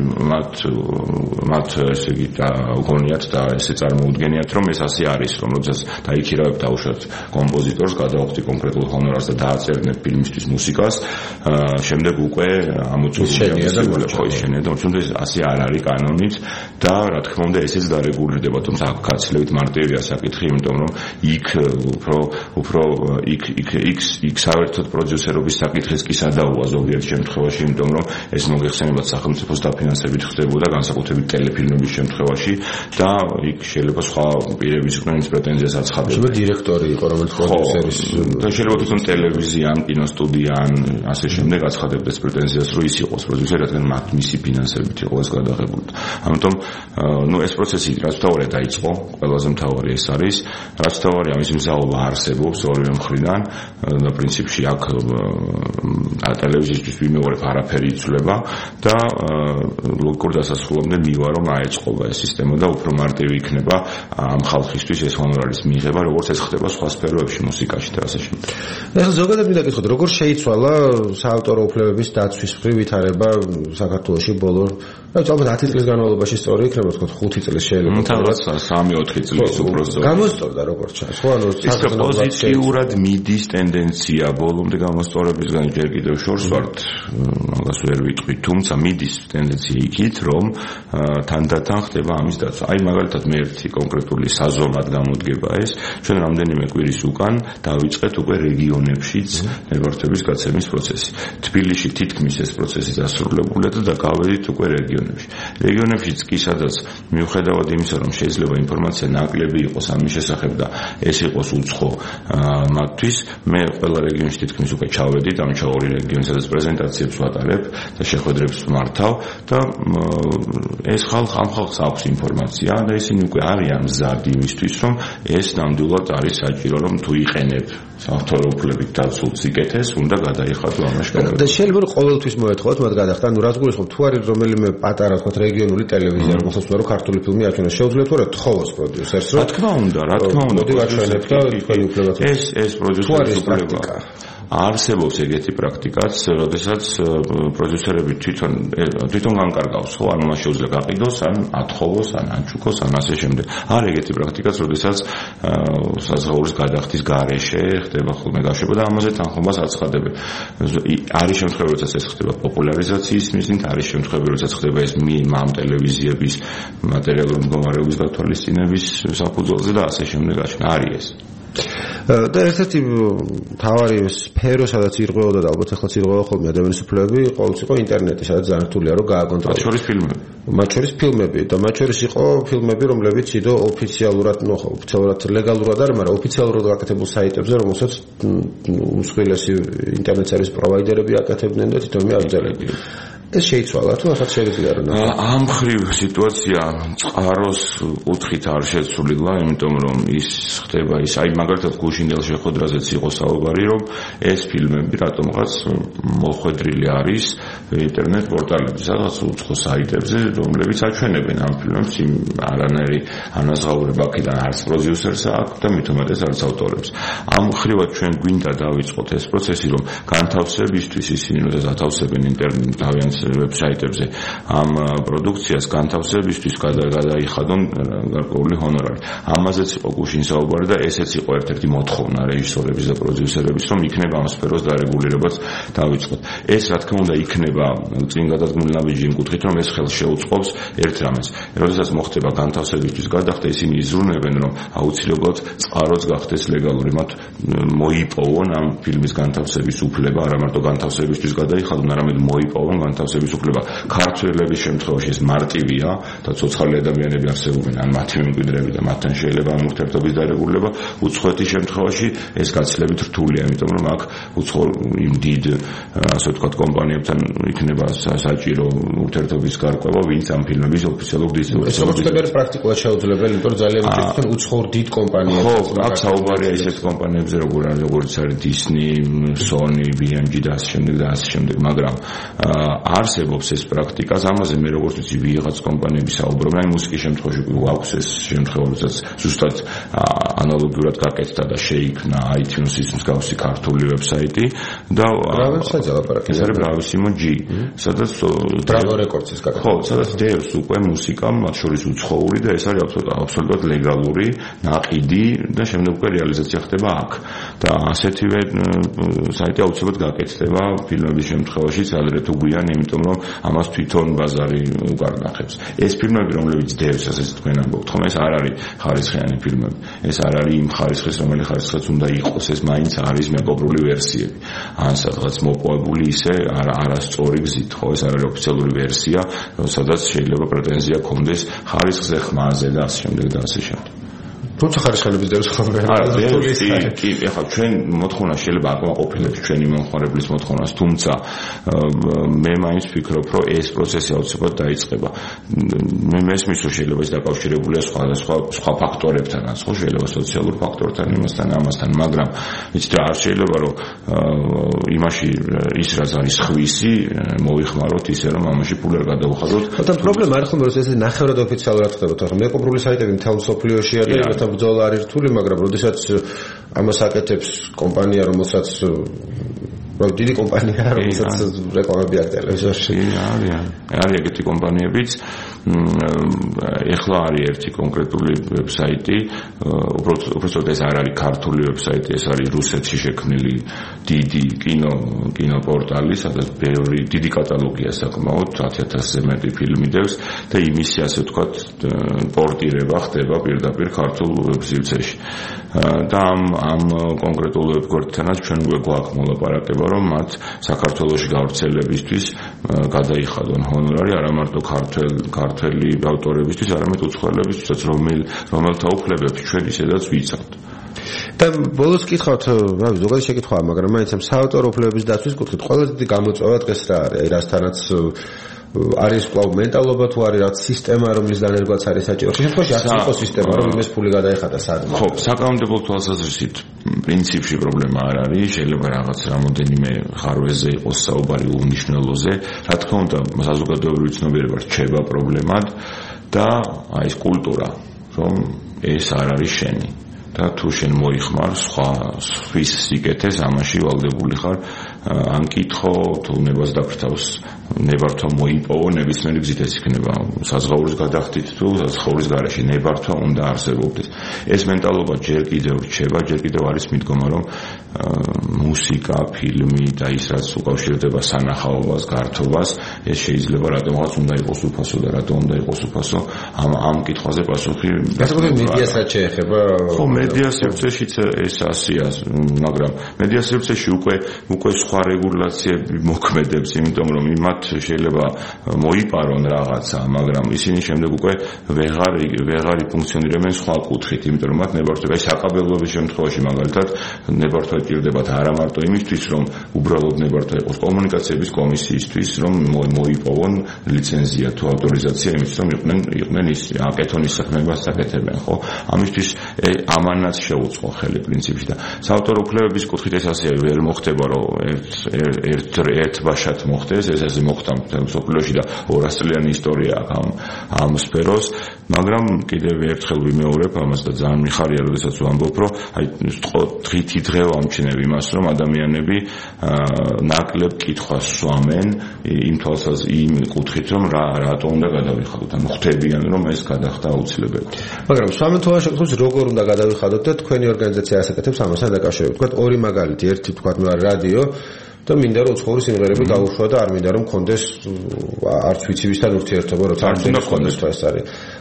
მათ ესე იგი გონიათ და ესე წარმოუდგენიათ რომ ეს ასე არის, რომ როდესაც დაიქირავებ თავშად კომპოზიტორს, გადავხდი კონკრეტულ ჰონორარს და დააწერნებ ფილმისთვის მუსიკას, შემდეგ უკვე ამოწურვია და თუმცა ასე არ არის კანონით და რა თქმა უნდა ესეც დარეგულირდება, თუმცა აქ გაცილებით მარტივია საკითხი, იმიტომ რომ უფრო იქ საერთოდ პროდიუსერობის საკითხის კი სადაუა ზოგიერთ შემთხვევაში, იმიტომ რომ ეს მოგეხსენებათ სახელმწიფოს დაფინანსებით ხდებოდა განსაკუთრებით ტელეფილმების შემთხვევაში და იქ შეიძლება სხვა პირების უკან ის პრეტენზიას აცხადებდნენ. შეიძლება დირექტორი იყო, რომელიც პროდიუსერის და შეიძლება თვითონ ტელევიზია ან კინოსტუდია ან ასე შემდეგ აცხადებდეს პრეტენზიას, რომ ის იყოს პროდიუსერი, რადგან მისი ფინანსებით იყო ეს გადაღებული. ამიტომ ეს პროცესი რაც თავია დაიწყო, ყველაზე მთავარი ეს არის, რაც თავია მის მზაობა არსებობს ორივე მხრიდან და პრინციპში აქ ტელევიზიისთვის ვიმეორებ არაფერი იცვლება და ლოგიკურ დასასრულამდე მივა რომ აეწყობა ეს სისტემა და უფრო მარტივი იქნება ამ ხალხისთვის ეს ჰონორარის მიღება, როგორც ეს ხდება სხვა სფეროებში, მუსიკაში და ასე შემდეგ. ეხლა ზოგადად მინდა გითხოთ, როგორ შეიცვალა საავტორო უფლებების დაცვის მხრივ ვითარება საქართველოში ბოლო, ალბათ 10 წლის განმავლობაში სწორი იქნება თქო 5 წელი შეიძლება. თავად 3-4 წლის უფრო სწორი. გამოსწორდა როგორც ჩანს, ხო, ანუ პოზიტიურად მიდის ტენდენცია ბოლომდე გამოსწორებისგან ჯერ კიდევ შორს ვართ, მაგას ვერ ვიტყვი, თუმცა მიდის ტენდენცია იქით, რომ თანდათან ხდება ამის დაცვა. აი მაგალითად მე ერთი კონკრეტული საზომად გამოდგება ეს, ჩვენ რამდენიმე კვირის უკან დავიწყეთ უკვე რეგიონებშიც ნებართვების გაცემის პროცესი. თბილისში თითქმის ეს პროცესი დასრულებულია და გავედით უკვე რეგიონებში. რეგიონებშიც კი სადაც მიუხედავად იმისა, რომ შეიძლება ინფორმაცია ნაკლები იყოს ამის შესახებ და ეს იყოს უცხო მათთვის, მე ყველა რეგიონში თითქმის უკვე ჩავედით, ამჩა 2 რეგიონი, სადაც პრეზენტაციებს ვატარებ და შეხვედრებს ვმართავ და ეს ამ ხალხს აქვს ინფორმაცია და ისინი უკვე არიან მზარდი იმისთვის, რომ ეს ნამდვილად არის საჭირო, რომ თუ იყენებ საავტორო უფლებით დაცულ სიკეთეს, უნდა გადაიხადო ამაში. და შეიძლება რომ ყოველთვის მოეთხოვოთ მათ გადახდა, ანუ რაც გულისხმობ, თუ არის რომელიმე პატარა თქო რეგიონული ტელევიზია, რომელსაც უნდა რომ ქართული ფილმი აჩვენოს, შეუძლია თუ არა თხოვოს პროდიუსერს, რომ რა თქმა უნდა, მოდი ვაჩვენებ და თქვენი უფლებაც ეს პროდიუსერის უფლება არსებობს ეგეთი პრაქტიკაც, როდესაც პროდიუსერები თვითონ განკარგავს, ხო, ანუ მას შეუძლია გაყიდოს, ან ათხოვოს, ან ანჩუკოს, ან ასე შემდეგ. არ ეგეთი პრაქტიკაც, როდესაც საზღაურის გადახდის გარეშე ხდება ხოლმე გაშვება და ამაზე თანხმობას აცხადებენ. არის შემთხვევები, როდესაც ეს ხდება პოპულარიზაციის მიზნით, არის შემთხვევები, როდესაც ხდება ეს ამ ტელევიზიების მატერიალური მდგომარეობის გათვალისწინების საფუძველზე და ასე შემდეგ. არის ეს. და ერთ-ერთი მთავარი სფერო, სადაც ირღვეოდა და ალბათ ახლა ირღვევა ხოლმე ადამიანის უფლებები, ყოველთვის იყო ინტერნეტი, სადაც ძალიან რთულია რომ გააკონტროლოს. მათ შორის ფილმები. მათ შორის ფილმები და მათ შორის იყო ფილმები, რომლებიც იდო ოფიციალურად, ოფიციალურად ლეგალურად არ, მაგრამ ოფიციალურად გაკეთებულ საიტებზე, რომელსაც უმსხვილესი ინტერნეტ სერვის პროვაიდერები აკეთებდნენ და თვითონვე აღძელებდნენ. ეს შეიცვალა თუ ახაც შეიძლება რომ ამ ხრივ სიტუაცია წყაროს კუთხით არ შეცვლილა, იმიტომ რომ ის ხდება ის აი მაგალითად გუშინდელ შეხვედრაზეც იყო საუბარი, რომ ეს ფილმები რატომღაც მოხვედრილი არის ინტერნეტ პორტალებზე, სადაც უცხო საიტებზე, რომლებიც აჩვენებენ ამ ფილმებს, არანაირი ანაზღაურება აქედან არც პროდიუსერს აქვს და მით უმეტეს არც ავტორებს. ამ ხრივად ჩვენ გვინდა დავიწყოთ ეს პროცესი, რომ განთავსებისთვის ისინი როდესაც ათავსებენ ინტერნეტ თავიანთ ვებსაიტებზე ამ პროდუქციას განთავსებისთვის გადაიხადონ გარკვეული ჰონორარი. ამაზეც იყო გუშინ საუბარი და ესეც იყო ერთ-ერთი მოთხოვნა რეჟისორების და პროდიუსერების, რომ იქნება ამ სფეროს დარეგულირებაც დავიწყოთ. ეს რა თქმა უნდა იქნება წინ გადადგმული ნაბიჯი იმ კუთხით, რომ ეს ხელს შეუწყობს ერთ რამეს. როდესაც მოხდება განთავსებისთვის გადახდა, ისინი იზრუნებენ, რომ აუცილებლად წყაროც გახდეს ლეგალური. მათ მოიპოვონ ამ ფილმის განთავსების უფლება, არა მარტო განთავსებისთვის გადაიხადონ, არამედ მოიპოვონ განთავსების უფლება ქართველების შემთხვევაში ეს მარტივია და ცოცხალი ადამიანები არსებობენ ან მათი მემკვიდრეები და მათთან შეიძლება ამ ურთიერთობის დარეგულება უცხოეთის შემთხვევაში ეს გაცილებით რთულია იმიტომ რომ აქ იმ დიდ ასე ვთქვათ კომპანიებთან იქნება საჭირო ურთიერთობის გარკვევა ვინც ამ ფილმების ოფიციალურ დისტრიბუტორებს ეს პრაქტიკულად შეუძლებელი იმიტომ რომ ძალიან უჭირთ უცხოურ დიდ კომპანიებს ხო აქ საუბარია ისეთ კომპანიებზე როგორც არის Disney, Sony, BMG და ასე შემდეგ მაგრამ არსებობს ეს პრაქტიკა ამაზე მე როგორც ვიცი ვიღაც კომპანიები საუბრობენ მუსიკის შემთხვევაში გვაქვს ეს შემთხვევა როდესაც ზუსტად ანალოგიურად გაკეთდა და შეიქმნა iTunes-ის მსგავსი ქართული ვებსაიტი და ეს არის Bravissimo G სადაც Bravo Records-ის გაკეთდა ხო სადაც დევს უკვე მუსიკა მათ შორის უცხოური და ეს არის აბსოლუტურად ლეგალური ნაყიდი და შემდეგ უკვე რეალიზაცია ხდება აქ და ასეთივე საიტი აუცილებლად გაკეთდება ფილმების შემთხვევაში ადრე თუ გვიან იმიტომ რომ ამას თვითონ ბაზარი უკარნახებს ეს ფილმები რომლებიც დევს ასე თქვენ ამბობთ ხომ ეს არ არის ხარისხიანი ფილმები ეს არ არის იმ ხარისხის რომელი ხარისხიც უნდა იყოს ეს მაინც არის მეგობრული ვერსიები ან სადღაც მოპოვებული ისე არასწორი გზით ხო ეს არ არის ოფიციალური ვერსია სადაც შეიძლება პრეტენზია ქონდეს ხარისხზე ხმაზე და ასე შემდეგ და ასე შემდეგ თუმცა ხარისხიანობის დევს ხოლმე კი ეხლა ჩვენ მოთხოვნა შეიძლება აკმაყოფილებს ჩვენი მომხმარებლის მოთხოვნას თუმცა მე მაინც ვფიქრობ რომ ეს პროცესი აუცილებლად დაიწყება მე მესმის რომ შეიძლება ეს დაკავშირებულია სხვა ფაქტორებთანაც ხო შეიძლება სოციალურ ფაქტორთან იმასთან ამასთან მაგრამ ვიცით რა არ შეიძლება რომ იმაში ის რაც არის ხვისი მოიხმაროთ ისე რომ ამაში ფული არ გადავხადოთ და პრობლემა არის ხომ რომ ეს ნახევრად ოფიციალურად ხდება თორემ მეკობრული საიტები მთელ მსოფლიოში არის ბრძოლა არის რთული, მაგრამ როდესაც ამას აკეთებს კომპანია, რომელსაც დიდი კომპანია, რომელსაც რეკლამები აქვს ტელევიზორში. არის ეგეთი კომპანიებიც. ეხლა არის ერთი კონკრეტული ვებსაიტი, უბრალოდ ეს არ არის ქართული ვებსაიტი, ეს არის რუსეთში შექმნილი დიდი კინოპორტალი, სადაც ბევრი დიდი კატალოგია საკმაოდ 10,000-ზე მეტი ფილმი დევს და იმისი ასე ვთქვათ პორტირება ხდება პირდაპირ ქართულ ვებსაიტში. და ამ კონკრეტულ ვებგვერდთანაც ჩვენ გვაქვს მოლაპარაკება, რომ მათ საქართველოში გავრცელებისთვის გადაიხადონ ჰონორარი არა მარტო ქართველი ავტორებისთვის, არამედ უცხოელებისთვისაც, რომელთა უფლებებს ჩვენ ისედაც ვიცავთ. და ბოლოს კითხავთ, ზოგადად შეკითხვაა, მაგრამ მაინც ამ საავტორო უფლებების დაცვის კუთხით ყველაზე დიდი გამოწვევა დღეს რა არის? აი რასთანაც არის კვლავ მენტალობა თუ არის რაც სისტემა რომლის დანერგვაც არის საჭირო. შემთხვევაში ასე იყოს სისტემა რომ იმეს ფული გადაეხადა სადმე. ხო, საკანონმდებლო თვალსაზრისით პრინციპში პრობლემა არ არის, შეიძლება რაღაც რამოდენიმე ხარვეზე იყოს საუბარი უნიშნელოზე, რა თქმა უნდა, საზოგადოებრივი ცნობიერება რჩება პრობლემად და აი ეს კულტურა, რომ ეს არ არის შენი. და თუ შენ მოიხმარ სხვის სიკეთეს ამაში ვალდებული ხარ ან კითხო თუ ნებას დაფრთავს ნებართვა მოიპოვო ნებისმიერი გზით ეს იქნება საზღაურის გადახდით თუ საზღაურის გარეშე ნებართვა უნდა არსებობდეს ეს მენტალობა ჯერ კიდევ რჩება ჯერ კიდევ არის მიდგომა რომ მუსიკა ფილმი და ის რაც უკავშირდება სანახაობას გართობას ეს შეიძლება რატომღაც უნდა იყოს უფასო და რატომ უნდა იყოს უფასო ამ კითხვაზე პასუხი გასაგებია მედიასაც შეეხება ხო მედია სივრცეშიც ეს ასია მაგრამ მედია სივრცეში უკვე სხვა რეგულაციები მოქმედებს იმიტომ რომ იმათ შეიძლება მოიპარონ რაღაცა მაგრამ ისინი შემდეგ უკვე ვეღარ ფუნქციონირებენ სხვა კუთხით იმიტომ რომ მათ ნებართვა ეს საკაბელობის შემთხვევაში მაგალითად ნებართვა ჭირდებათ არა მარტო იმისთვის რომ უბრალოდ ნებართვა იყოს კომუნიკაციების კომისიისთვის რომ მოიპოვონ ლიცენზია თუ ავტორიზაცია იმისთვის რომ იყვნენ ის აკეთონ ის საქმეებას აკეთებენ ხო ამისთვის ამანაც შეუწყო ხელი პრინციპში და საავტორო უფლებების კუთხით ეს ასე ვერ მოხდება რომ ერთ ბაშად მოხდეს ეს ასე მოხდა მსოფლიოში და 200 წლიანი ისტორია აქვს ამ სფეროს მაგრამ კიდევ ერთხელ ვიმეორებ ამას და ძალიან მიხარია როდესაც ვამბობ რომ აი დღითი დღე ვამჩნევ იმას რომ ადამიანები ნაკლებ კითხვას სვამენ იმ კუთხით რომ რატო უნდა გადავიხადოთ ანუ ხვდებიან რომ ეს გადახდა აუცილებელი მაგრამ სვამენ თუ არ შეგხვდებით როგორ უნდა გადავიხადოთ და თქვენი ორგანიზაცია ასაკეთებს ამასთან დაკავშირებით თქვათ ორი მაგალითი ერთი თქვათ რადიო და მინდა რომ უცხოური სიმღერები გაუშვა და არ მინდა რომ კონდეს არც ვიცი ვისთან ურთიერთობა როცა არ უნდა კონდეს ეს არის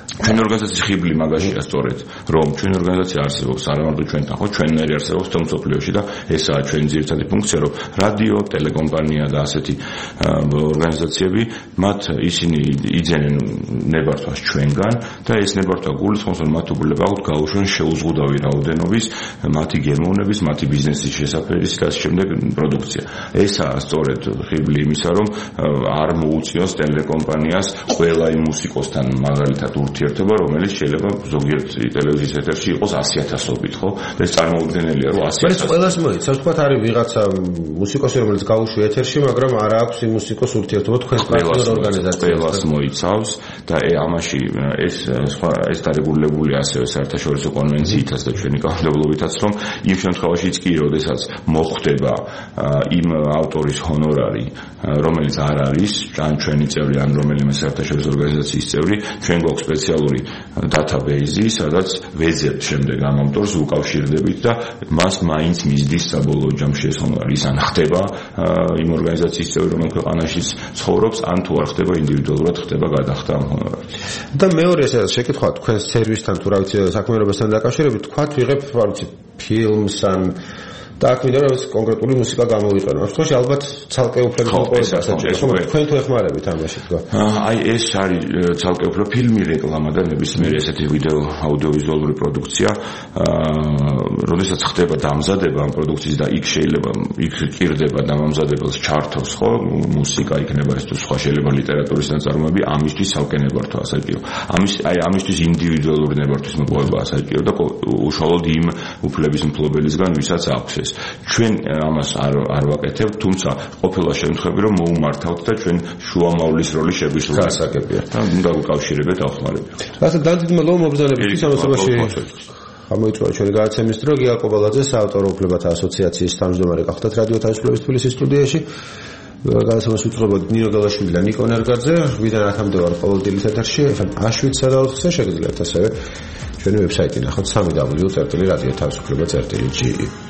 ჩვენი ორგანიზაციის ხიბლი მაგაშია სწორედ, რომ ჩვენი ორგანიზაცია არსებობს არა მარტო ჩვენთან, ხო, ჩვენნაირი არსებობს თელ მსოფლიოში და ესაა ჩვენი ძირითადი ფუნქცია, რომ რადიო, ტელეკომპანია და ასეთი ორგანიზაციები, მათ ისინი იძენენ ნებართვას ჩვენგან და ეს ნებართვა გულისხმობს, რომ მათ უფლება აქვთ გაუშვენ შეუზღუდავი რაოდენობის მათი გემოვნების, მათი ბიზნესის შესაძლებლობის და ამ შემდეგ პროდუქცია. ესაა სწორედ ხიბლი იმისა, რომ არ მოუწიოს ტელეკომპანიას ყველა იმ მუსიკოსთან მაგალითად ურთიერთობა, რომელიც შეიძლება ზოგიერთ ტელევიზიის ეთერში იყოს 100,000-ობით, ხო? ეს წარმოუდგენელია, რომ 100,000. ეს ყველას მოიცავს, თქვათ არის ვიღაცა მუსიკოსი, რომელიც გაუშვი ეთერში, მაგრამ არ აქვს იმ მუსიკოს ურთიერთობა თქვენს პარტნიორ ორგანიზაციასთან. ყველას მოიცავს და ამაში ეს დარეგულირებული ასევე საერთაშორისო კონვენციითაც და ჩვენი კანონმდებლობითაც, რომ იმ შემთხვევაშიც კი, როდესაც მოხდება იმ ავტორის ჰონორარი, რომელიც არ არის ან ჩვენი წევრი, ან რომელიმე საერთაშორისო ორგანიზაციის წევრი, ჩვენ გვაქვს სპეციალური დატაბეიზი, სადაც ვეძებთ შემდეგ ამ ავტორს უკავშირდებით და მას მაინც მისდის საბოლოო ჯამში ეს ჰონორარი. ის ან ხდება იმ ორგანიზაციის წევრი, რომელიც ქვეყანაში ცხოვრობს, ან თუ არ ხდება ინდივიდუალურად ხდება გადახდა ამ ჰონორარს. და მეორე ეს შეკითხვა თქვენს სერვისთან თუ რა ვიცი საქმიანობასთან დაკავშირებით, თქვათ ვიღებ რა ვიცი ფილმს ან და აქ მინდა რომ კონკრეტული მუსიკა გამოვიყენო. ამ შემთხვევაში ალბათ ცალკე უფლების მოყოლება ასეთია. თქვენ თუ ეხმარებით ამაში თქვა. აი ეს არის ცალკე უფლო ფილმი, რეკლამა და ნებისმიერი ესეთი ვიდეო აუდიოვიზუალური პროდუქცია. როდესაც ხდება დამზადება ამ პროდუქციის და იქ შეიძლება იქ კირდება დამამზადებელს ჩართოს, ხო? მუსიკა იქნება ეს თუ სხვა შეიძლება ლიტერატურის ნაწარმოები, ამისთვის ცალკე ნებართვა ასაჭირო. ამისთვის ინდივიდუალური ნებართვის მოპოვებაა ასაჭირო და უშუალოდ იმ უფლების მფლობელისგან, ვისაც აქვს ეს. ჩვენ ამას არ ვაკეთებთ, თუმცა ყოფილა შემთხვევები, რომ მოუმართავთ და ჩვენ შუამავლის როლი შეგვიძლია. გასაგებია. და უნდა უკავშირებთ ახმარებით. ასე დანძიდმა ლო მობრძანებისთვის ამასობაში გამოიწვია ჩვენი გადაცემის დრო. გია კობალაძე, საავტორო უფლებათა ასოციაციის თავმჯდომარე გახდათ რადიო თავისუფლების თბილისის სტუდიაში. გადაცემას უწყობთ ნინო გალაშვილი და ნიკო ნერგაძე. ვიდან 10-მდე ვარ ყოველდღიურ ეთერში. H7-სა და 4-ზე შეგიძლიათ ასევე ჩვენი ვებსაიტი ნახოთ www.radioთავისუფლება.gr